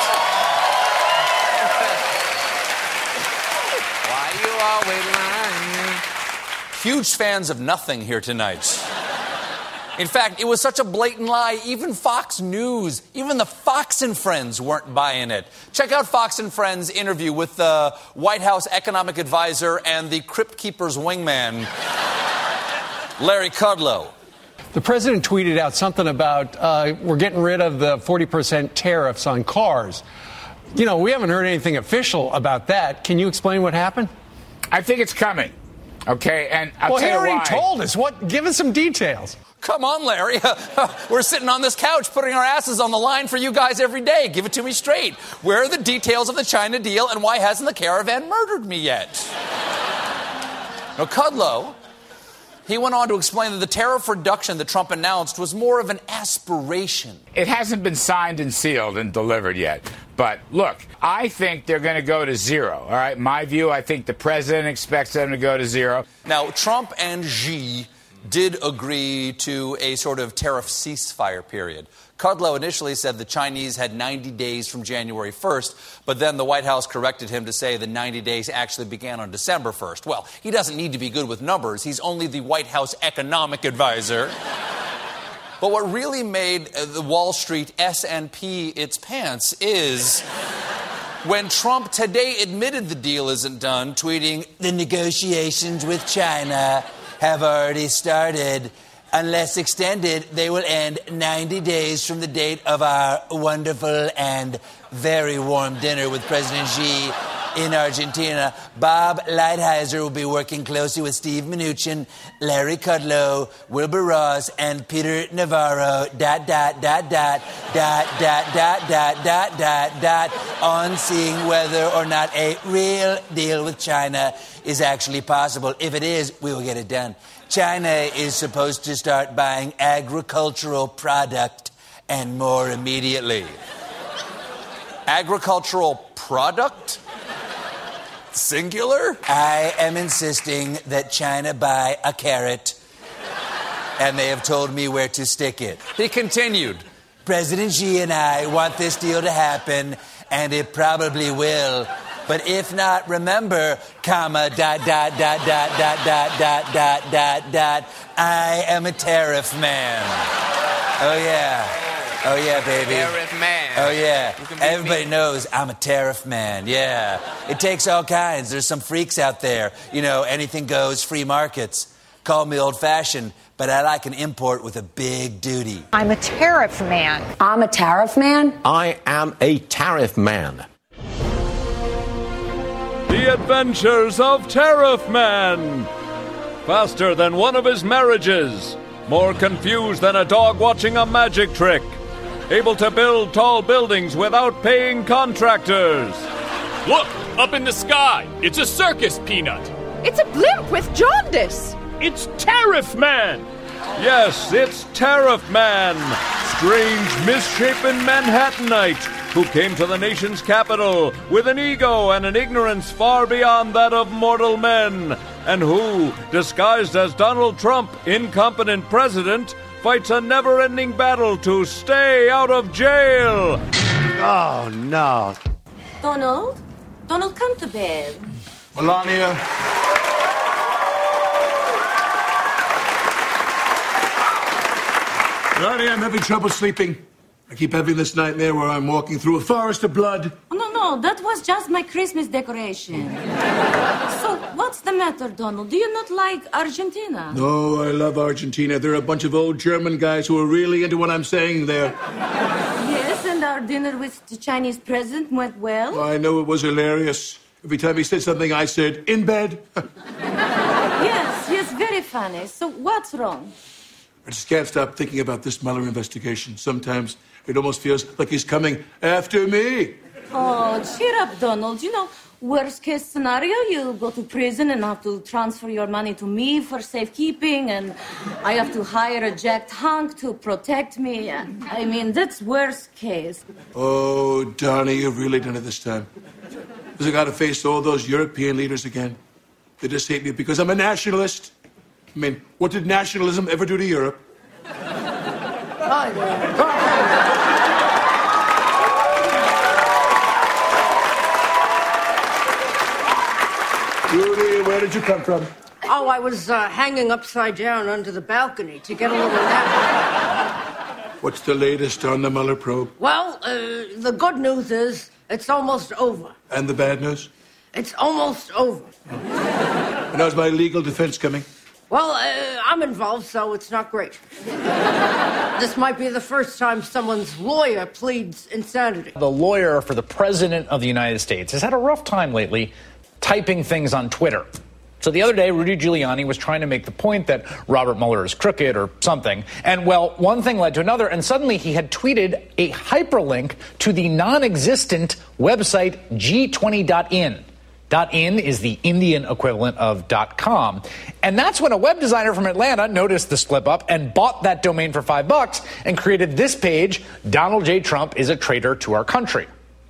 why you always lying? Huge fans of nothing here tonight. In fact, it was such a blatant lie, even Fox News, even the Fox and Friends weren't buying it. Check out Fox and Friends' interview with the White House economic advisor and the Crypt Keeper's wingman, Larry Kudlow. The president tweeted out something about we're getting rid of the 40% tariffs on cars. You know, we haven't heard anything official about that. Can you explain what happened? I think it's coming. Okay, and I'll tell you why. He already told us. Give us some details. Come on, Larry. We're sitting on this couch putting our asses on the line for you guys every day. Give it to me straight. Where are the details of the China deal, and why hasn't the caravan murdered me yet? Now, Kudlow, he went on to explain that the tariff reduction that Trump announced was more of an aspiration. It hasn't been signed and sealed and delivered yet. But look, I think they're going to go to zero. All right, my view, I think the president expects them to go to zero. Now, Trump and Xi did agree to a sort of tariff ceasefire period. Kudlow initially said the Chinese had 90 days from January 1st, but then the White House corrected him to say the 90 days actually began on December 1st. Well, he doesn't need to be good with numbers. He's only the White House economic advisor. But what really made the Wall Street S&P its pants is when Trump today admitted the deal isn't done, tweeting, the negotiations with China have already started. Unless extended, they will end 90 days from the date of our wonderful and very warm dinner with President Xi in Argentina. Bob Lighthizer will be working closely with Steve Mnuchin, Larry Kudlow, Wilbur Ross, and Peter Navarro, on seeing whether or not a real deal with China is actually possible. If it is, we will get it done. China is supposed to start buying agricultural product and more immediately. Agricultural product? Singular? I am insisting that China buy a carrot, and they have told me where to stick it. He continued, President Xi and I want this deal to happen, and it probably will. But if not, remember, I am a tariff man. Oh, yeah. Oh, yeah, baby. Tariff man. Oh, yeah. Everybody knows I'm a tariff man. Yeah. It takes all kinds. There's some freaks out there. You know, anything goes, free markets. Call me old-fashioned, but I like an import with a big duty. I'm a tariff man. I'm a tariff man? I am a tariff man. The Adventures of Tariff Man. Faster than one of his marriages. More confused than a dog watching a magic trick. Able to build tall buildings without paying contractors. Look, up in the sky. It's a circus, Peanut. It's a blimp with jaundice. It's Tariff Man. Yes, it's Tariff Man. Strange, misshapen Manhattanite who came to the nation's capital with an ego and an ignorance far beyond that of mortal men, and who, disguised as Donald Trump, incompetent president, fights a never-ending battle to stay out of jail. Oh, no. Donald? Donald, come to bed. Melania. Melania, I'm having trouble sleeping. I keep having this nightmare where I'm walking through a forest of blood. Oh, no, that was just my Christmas decoration. So, what's the matter, Donald? Do you not like Argentina? No, I love Argentina. They're a bunch of old German guys who are really into what I'm saying there. Yes, and our dinner with the Chinese president went well. I know it was hilarious. Every time he said something, I said, in bed. Yes, very funny. So, what's wrong? I just can't stop thinking about this Mueller investigation. Sometimes it almost feels like he's coming after me. Oh, cheer up, Donald. You know, worst case scenario, you go to prison and have to transfer your money to me for safekeeping, and I have to hire a jacked hunk to protect me. I mean, that's worst case. Oh, Donnie, you've really done it this time. Because I got to face all those European leaders again. They just hate me because I'm a nationalist. I mean, what did nationalism ever do to Europe? Hi there. Rudy, where did you come from? Oh, I was hanging upside down under the balcony to get a little nap. What's the latest on the Mueller probe? Well, the good news is it's almost over. And the bad news? It's almost over. And how's my legal defense coming? Well, I'm involved, so it's not great. This might be the first time someone's lawyer pleads insanity. The lawyer for the President of the United States has had a rough time lately typing things on Twitter. So the other day, Rudy Giuliani was trying to make the point that Robert Mueller is crooked or something. And, well, one thing led to another, and suddenly he had tweeted a hyperlink to the non-existent website G20.in. .in is the Indian equivalent of .com. And that's when a web designer from Atlanta noticed the slip up and bought that domain for $5 and created this page, Donald J. Trump is a traitor to our country.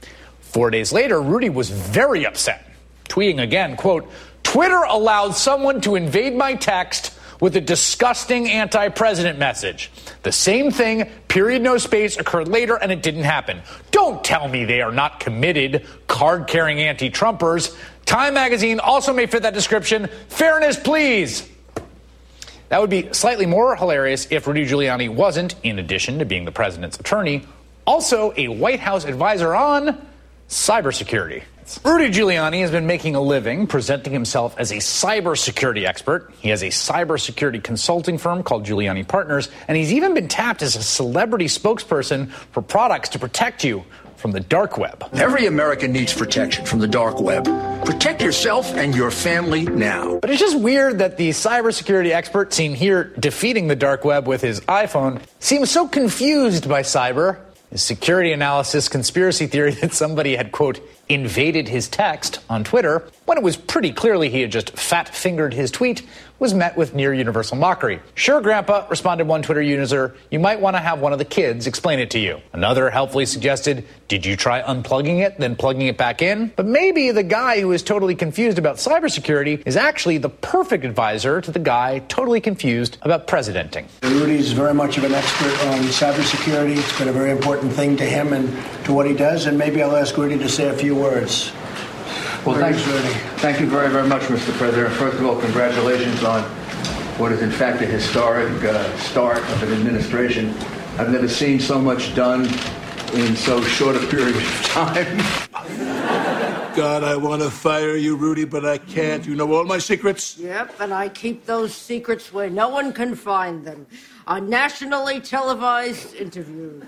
4 days later, Rudy was very upset, tweeting again, quote, Twitter allowed someone to invade my text with a disgusting anti-president message. The same thing, period, no space, occurred later, and it didn't happen. Don't tell me they are not committed, card-carrying anti-Trumpers. Time magazine also may fit that description. Fairness, please. That would be slightly more hilarious if Rudy Giuliani wasn't, in addition to being the president's attorney, also a White House advisor on cybersecurity. Rudy Giuliani has been making a living presenting himself as a cybersecurity expert. He has a cybersecurity consulting firm called Giuliani Partners, and he's even been tapped as a celebrity spokesperson for products to protect you from the dark web. Every American needs protection from the dark web. Protect yourself and your family now. But it's just weird that the cybersecurity expert seen here defeating the dark web with his iPhone seems so confused by cyber. His security analysis conspiracy theory that somebody had, quote, invaded his text on Twitter, when it was pretty clearly he had just fat-fingered his tweet, was met with near-universal mockery. Sure, Grandpa, responded one Twitter user, you might want to have one of the kids explain it to you. Another helpfully suggested, did you try unplugging it, then plugging it back in? But maybe the guy who is totally confused about cybersecurity is actually the perfect advisor to the guy totally confused about presidenting. Rudy's very much of an expert on cybersecurity. It's been a very important thing to him and to what he does, and maybe I'll ask Rudy to say a few words. Well, thank you very, very much, Mr. President. First of all, congratulations on what is, in fact, a historic start of an administration. I've never seen so much done in so short a period of time. God, I want to fire you, Rudy, but I can't. You know all my secrets. Yep, and I keep those secrets where no one can find them. On nationally televised interviews.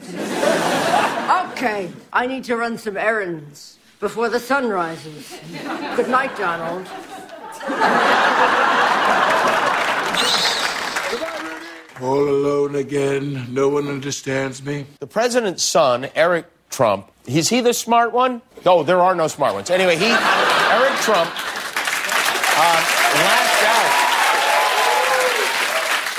Okay, I need to run some errands before the sun rises. Good night, Donald. All alone again. No one understands me. The president's son, Eric Trump, is he the smart one? No, there are no smart ones. Anyway, Eric Trump, lashed out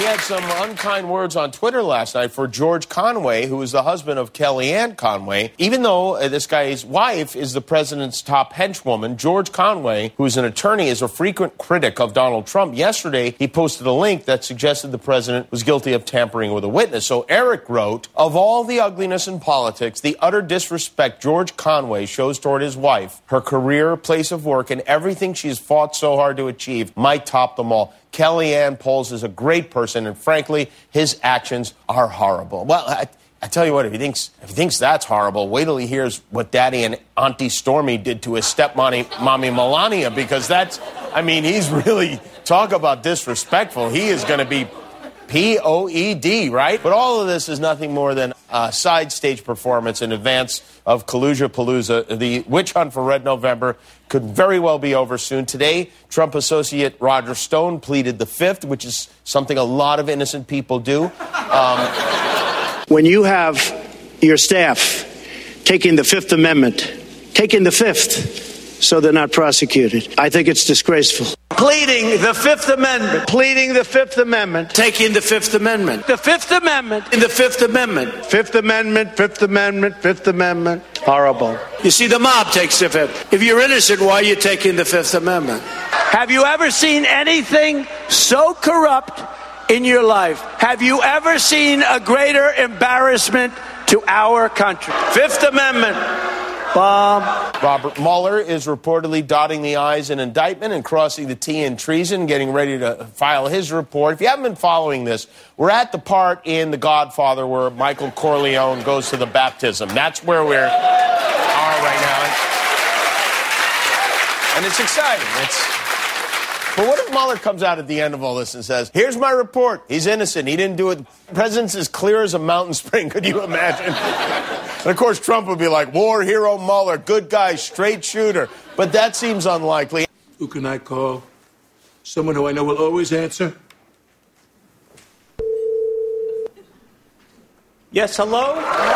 He had some unkind words on Twitter last night for George Conway, who is the husband of Kellyanne Conway. Even though this guy's wife is the president's top henchwoman, George Conway, who is an attorney, is a frequent critic of Donald Trump. Yesterday, he posted a link that suggested the president was guilty of tampering with a witness. So Eric wrote, of all the ugliness in politics, the utter disrespect George Conway shows toward his wife, her career, place of work, and everything she's fought so hard to achieve might top them all. Kellyanne Poles is a great person, and frankly, his actions are horrible. Well, I tell you what, if he thinks that's horrible, wait till he hears what Daddy and Auntie Stormy did to his stepmommy, Mommy Melania, because he's really, talk about disrespectful. He is going to be POED, right? But all of this is nothing more than a side stage performance in advance of Kalusia-Palooza. The witch hunt for Red November could very well be over soon. Today, Trump associate Roger Stone pleaded the Fifth, which is something a lot of innocent people do. When you have your staff taking the Fifth Amendment, taking the Fifth, so they're not prosecuted, I think it's disgraceful. Pleading the Fifth Amendment. Pleading the Fifth Amendment. Taking the Fifth Amendment. The Fifth Amendment. In the Fifth Amendment. Fifth Amendment, Fifth Amendment, Fifth Amendment. Horrible. You see, the mob takes the Fifth. If you're innocent, why are you taking the Fifth Amendment? Have you ever seen anything so corrupt in your life? Have you ever seen a greater embarrassment to our country? Fifth Amendment. Bomb. Robert Mueller is reportedly dotting the I's in indictment and crossing the T in treason, getting ready to file his report. If you haven't been following this, we're at the part in The Godfather where Michael Corleone goes to the baptism. That's where we are right now. And it's exciting. But what if Mueller comes out at the end of all this and says, here's my report. He's innocent. He didn't do it. The president's as clear as a mountain spring. Could you imagine? And, of course, Trump would be like, war hero Mueller, good guy, straight shooter. But that seems unlikely. Who can I call? Someone who I know will always answer? Yes, hello?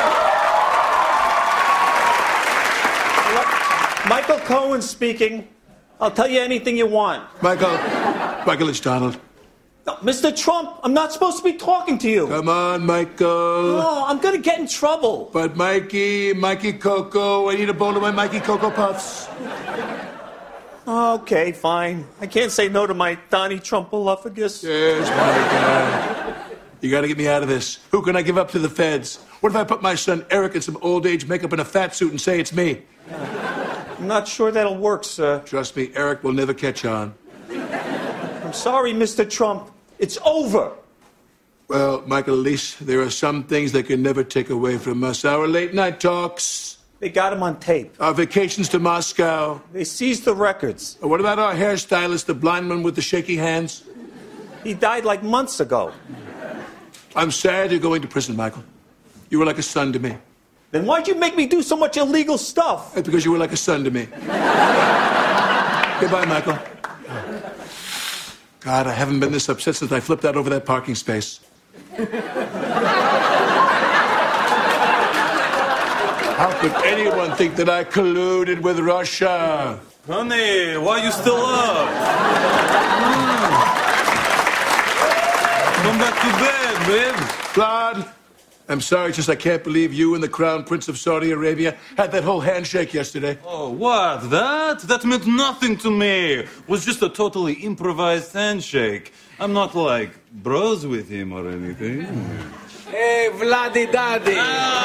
Hello? Michael Cohen speaking. I'll tell you anything you want. Michael, it's Donald. No, Mr. Trump, I'm not supposed to be talking to you. Come on, Michael. No, I'm going to get in trouble. But Mikey Coco, I need a bowl of my Mikey Coco Puffs. Okay, fine. I can't say no to my Donnie Trumpaluffagus. Yes, my guy. You got to get me out of this. Who can I give up to the feds? What if I put my son Eric in some old-age makeup and a fat suit and say it's me? I'm not sure that'll work, sir. Trust me, Eric will never catch on. I'm sorry, Mr. Trump. It's over. Well, Michael, at least there are some things they can never take away from us. Our late-night talks. They got him on tape. Our vacations to Moscow. They seized the records. What about our hairstylist, the blind one with the shaky hands? He died like months ago. I'm sad you're going to prison, Michael. You were like a son to me. Then why'd you make me do so much illegal stuff? That's because you were like a son to me. Goodbye, Michael. God, I haven't been this upset since I flipped out over that parking space. How could anyone think that I colluded with Russia? Honey, why are you still up? Come back to bed, babe. Vlad, I'm sorry, just I can't believe you and the Crown Prince of Saudi Arabia had that whole handshake yesterday. Oh, what? That meant nothing to me. It was just a totally improvised handshake. I'm not like bros with him or anything. Hey, Vladdy Daddy.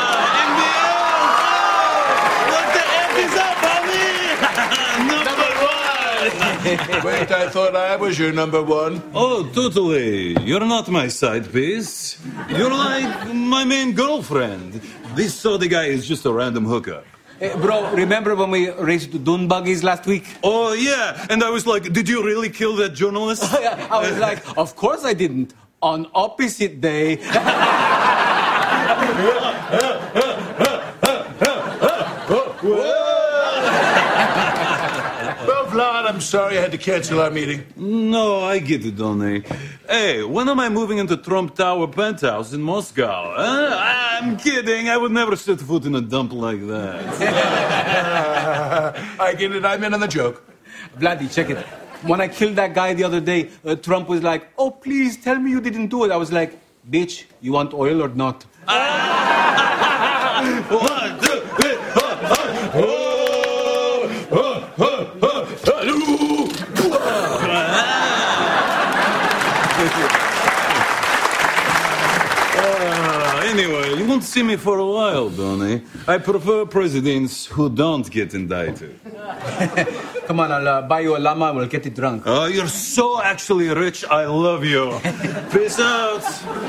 What the F is up, honey? Number one. Wait, I thought I was your number one. Oh, totally. You're not my side piece. You're like my main girlfriend. This Saudi guy is just a random hooker. Hey, bro, remember when we raced dune buggies last week? Oh, yeah. And I was like, did you really kill that journalist? I was like, of course I didn't. On opposite day. Well, Vlad, I'm sorry I had to cancel our meeting. No, I get it, Donnie. Hey, when am I moving into Trump Tower penthouse in Moscow? I'm kidding. I would never set foot in a dump like that. I get it. I'm in on the joke. Vladdy, check it. When I killed that guy the other day, Trump was like, oh, please tell me you didn't do it. I was like, bitch, you want oil or not? One, two, three, Anyway, you won't see me for a while, Donnie. I prefer presidents who don't get indicted. Come on, I'll buy you a llama and we'll get it drunk. Oh, you're so actually rich. I love you. Peace out.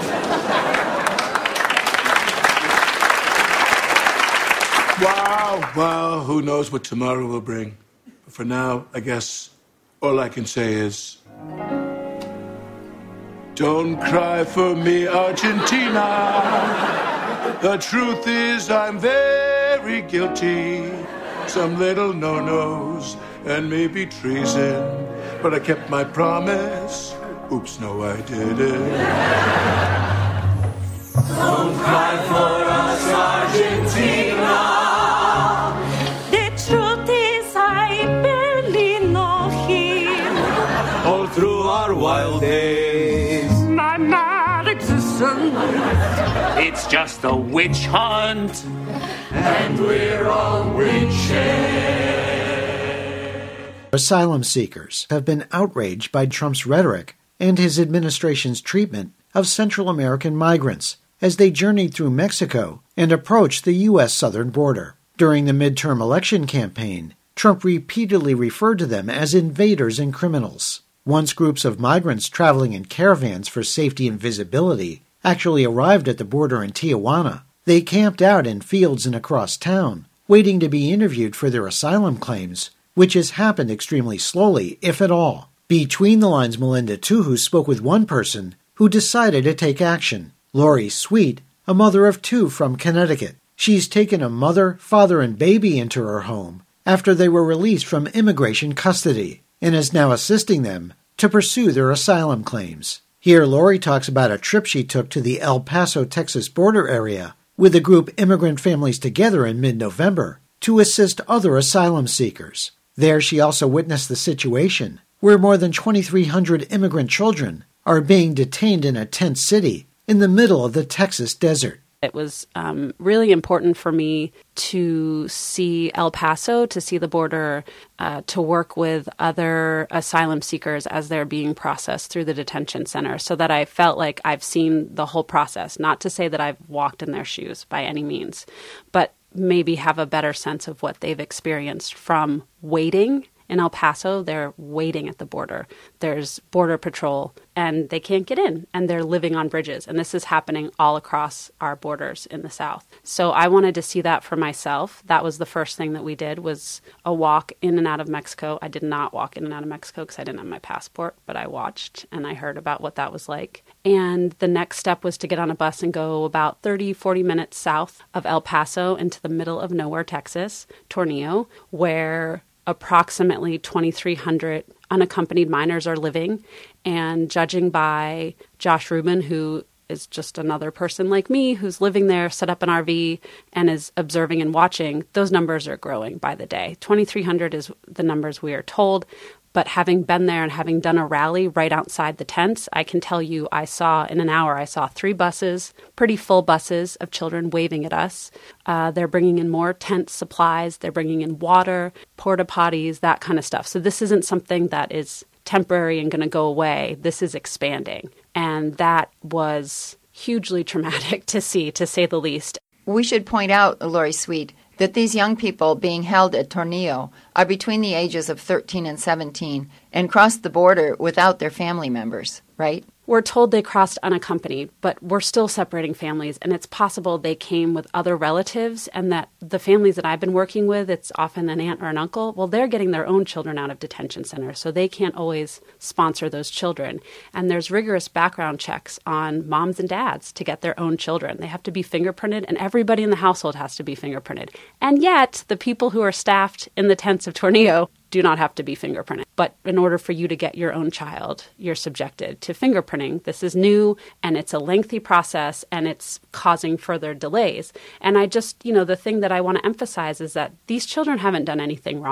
Wow, who knows what tomorrow will bring. But for now, I guess all I can say is, don't cry for me, Argentina. The truth is I'm very guilty. Some little no-nos and maybe treason. But I kept my promise. Oops, no, I didn't. Don't cry for us, Argentina. The truth is I barely know him. All through our wild days. My non-existence. It's just a witch hunt. And we're all witches. Asylum seekers have been outraged by Trump's rhetoric and his administration's treatment of Central American migrants as they journeyed through Mexico and approached the U.S. southern border. During the midterm election campaign, Trump repeatedly referred to them as invaders and criminals. Once groups of migrants traveling in caravans for safety and visibility actually arrived at the border in Tijuana, they camped out in fields and across town, waiting to be interviewed for their asylum claims, which has happened extremely slowly, if at all. Between the lines, Melinda Tuhu spoke with one person who decided to take action. Lori Sweet, a mother of two from Connecticut. She's taken a mother, father, and baby into her home after they were released from immigration custody and is now assisting them to pursue their asylum claims. Here, Lori talks about a trip she took to the El Paso, Texas border area with a group Immigrant Families Together in mid-November to assist other asylum seekers. There, she also witnessed the situation where more than 2,300 immigrant children are being detained in a tent city in the middle of the Texas desert. It was really important for me to see El Paso, to see the border, to work with other asylum seekers as they're being processed through the detention center so that I felt like I've seen the whole process. Not to say that I've walked in their shoes by any means, but maybe have a better sense of what they've experienced from waiting. In El Paso, they're waiting at the border. There's border patrol, and they can't get in, and they're living on bridges. And this is happening all across our borders in the South. So I wanted to see that for myself. That was the first thing that we did, was a walk in and out of Mexico. I did not walk in and out of Mexico because I didn't have my passport, but I watched, and I heard about what that was like. And the next step was to get on a bus and go about 30, 40 minutes south of El Paso into the middle of nowhere, Texas, Tornillo, where approximately 2,300 unaccompanied minors are living. And judging by Josh Rubin, who is just another person like me who's living there, set up an RV, and is observing and watching, those numbers are growing by the day. 2,300 is the numbers we are told. But having been there and having done a rally right outside the tents, I can tell you in an hour, I saw 3 buses, pretty full buses of children waving at us. They're bringing in more tent supplies. They're bringing in water, porta potties, that kind of stuff. So this isn't something that is temporary and going to go away. This is expanding. And that was hugely traumatic to see, to say the least. We should point out, Lori Sweet, that these young people being held at Tornillo are between the ages of 13 and 17 and crossed the border without their family members, right? We're told they crossed unaccompanied, but we're still separating families, and it's possible they came with other relatives, and that the families that I've been working with, it's often an aunt or an uncle, well, they're getting their own children out of detention centers, so they can't always sponsor those children. And there's rigorous background checks on moms and dads to get their own children. They have to be fingerprinted, and everybody in the household has to be fingerprinted. And yet, the people who are staffed in the tents of Tornillo do not have to be fingerprinted. But in order for you to get your own child, you're subjected to fingerprinting. This is new, and it's a lengthy process, and it's causing further delays. And I just, the thing that I want to emphasize is that these children haven't done anything wrong.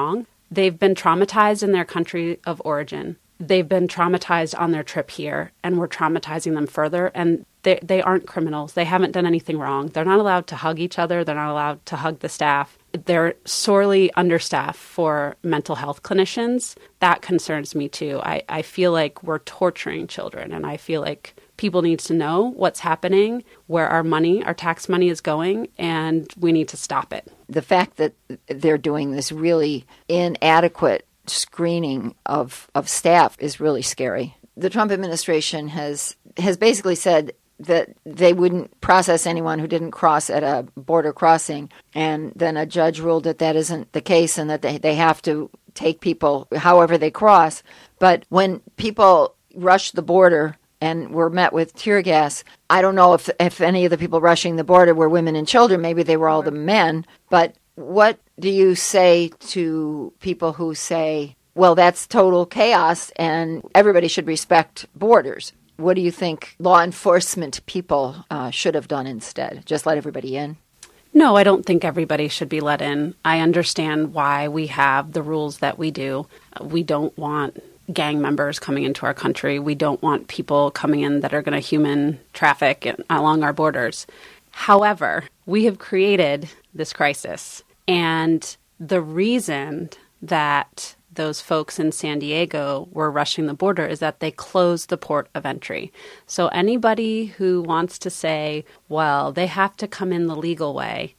They've been traumatized in their country of origin. They've been traumatized on their trip here, and we're traumatizing them further. And they aren't criminals. They haven't done anything wrong. They're not allowed to hug each other. They're not allowed to hug the staff. They're sorely understaffed for mental health clinicians. That concerns me too. I feel like we're torturing children, and I feel like people need to know what's happening, where our money, our tax money is going, and we need to stop it. The fact that they're doing this really inadequate screening of staff is really scary. The Trump administration has basically said that they wouldn't process anyone who didn't cross at a border crossing, and then a judge ruled that isn't the case and that they have to take people however they cross. But when people rush the border and were met with tear gas, I don't know if any of the people rushing the border were women and children. Maybe they were all the men. But what do you say to people who say, well, that's total chaos and everybody should respect borders? What do you think law enforcement people should have done instead? Just let everybody in? No, I don't think everybody should be let in. I understand why we have the rules that we do. We don't want gang members coming into our country. We don't want people coming in that are going to human traffic along our borders. However, we have created this crisis. And the reason that those folks in San Diego were rushing the border is that they closed the port of entry. So anybody who wants to say, well, they have to come in the legal way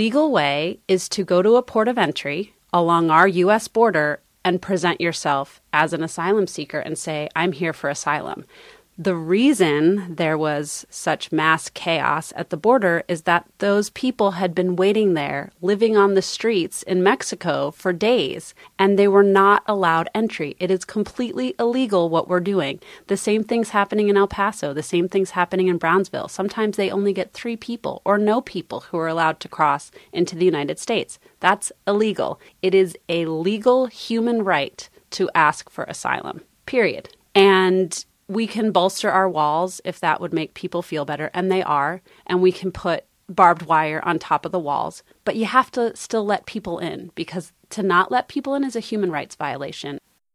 is to go to a port of entry along our U.S. border and present yourself as an asylum seeker and say, I'm here for asylum. The reason there was such mass chaos at the border is that those people had been waiting there, living on the streets in Mexico for days, and they were not allowed entry. It is completely illegal what we're doing. The same thing's happening in El Paso. The same thing's happening in Brownsville. Sometimes they only get 3 people or no people who are allowed to cross into the United States. That's illegal. It is a legal human right to ask for asylum, period. And we can bolster our walls if that would make people feel better, and they are, and we can put barbed wire on top of the walls. But you have to still let people in, because to not let people in is a human rights violation.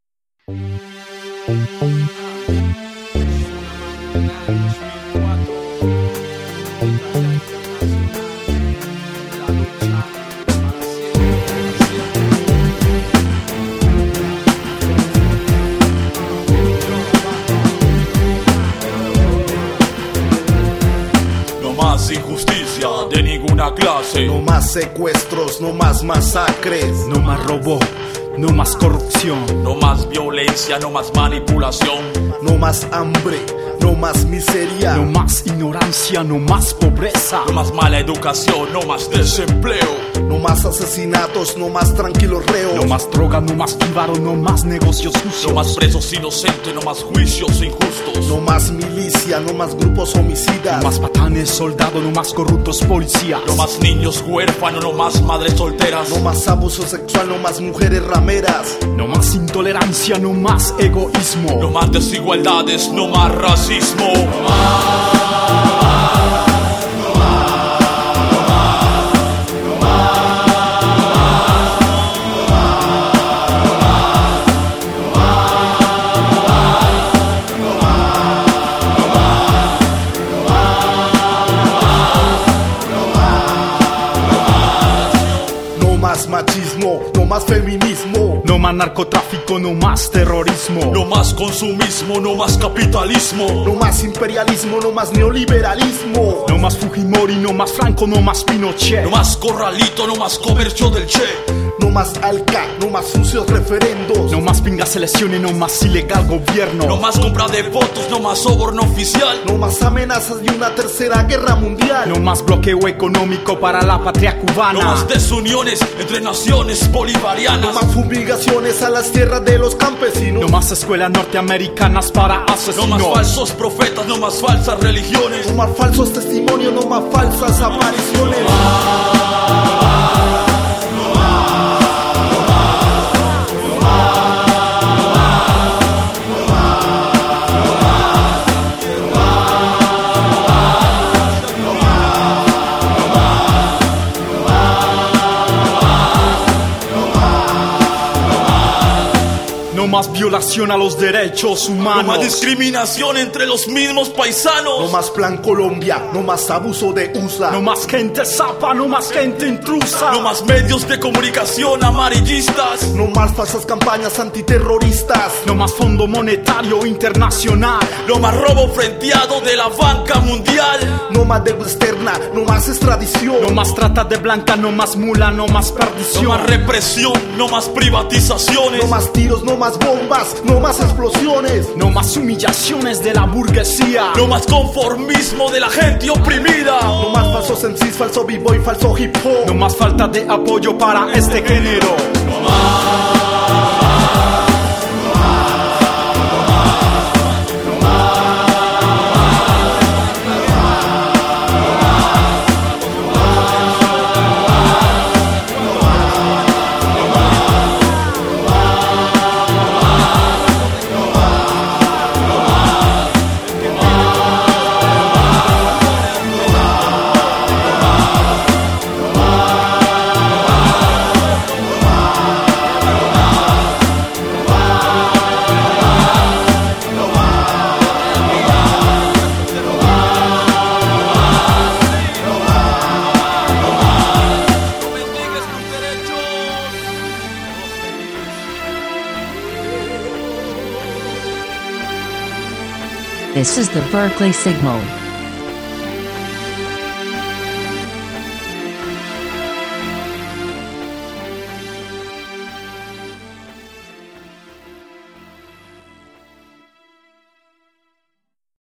Injusticia de ninguna clase. No más secuestros, no más masacres. No más robo, no más corrupción. No más violencia, no más manipulación. No más hambre, no más miseria. No más ignorancia, no más pobreza. No más mala educación, no más desempleo. No más asesinatos, no más tranquilos reos. No más droga, no más píbaro, no más negocios sucios. No más presos inocentes, no más juicios injustos. No más milicia, no más grupos homicidas. No más patanes, soldados, no más corruptos policías. No más niños huérfanos, no más madres solteras. No más abuso sexual, no más mujeres rameras. No más intolerancia, no más egoísmo. No más desigualdades, no más racismo. No más. Machismo, no más feminismo. No más narcotráfico, no más terrorismo. No más consumismo, no más capitalismo. No más imperialismo, no más neoliberalismo. No más Fujimori, no más Franco, no más Pinochet. No más corralito, no más comercio del Che. No más alca, no más sucios referendos. No más pingas elecciones, no más ilegal gobierno. No más compra de votos, no más soborno oficial. No más amenazas de una tercera guerra mundial. No más bloqueo económico para la patria cubana. No más desuniones entre naciones bolivarianas. No más fumigaciones a las tierras de los campesinos. No más escuelas norteamericanas para asesinos. No más falsos profetas, no más falsas religiones. No más falsos testimonios, no más falsas apariciones. No más violación a los derechos humanos. No más discriminación entre los mismos paisanos. No más Plan Colombia, no más abuso de USA. No más gente zapa, no más gente intrusa. No más medios de comunicación amarillistas. No más falsas campañas antiterroristas. No más Fondo Monetario Internacional. No más robo frenteado de la banca mundial. No más deuda externa, no más extradición. No más trata de blanca, no más mula, no más perdición. No más represión, no más privatizaciones. No más tiros, no más bombas, no más explosiones. No más humillaciones de la burguesía. No más conformismo de la gente oprimida. No más falsos MCs, falso b-boy, falso hip hop. No más falta de apoyo para este género. No más. This is the Berkeley Signal.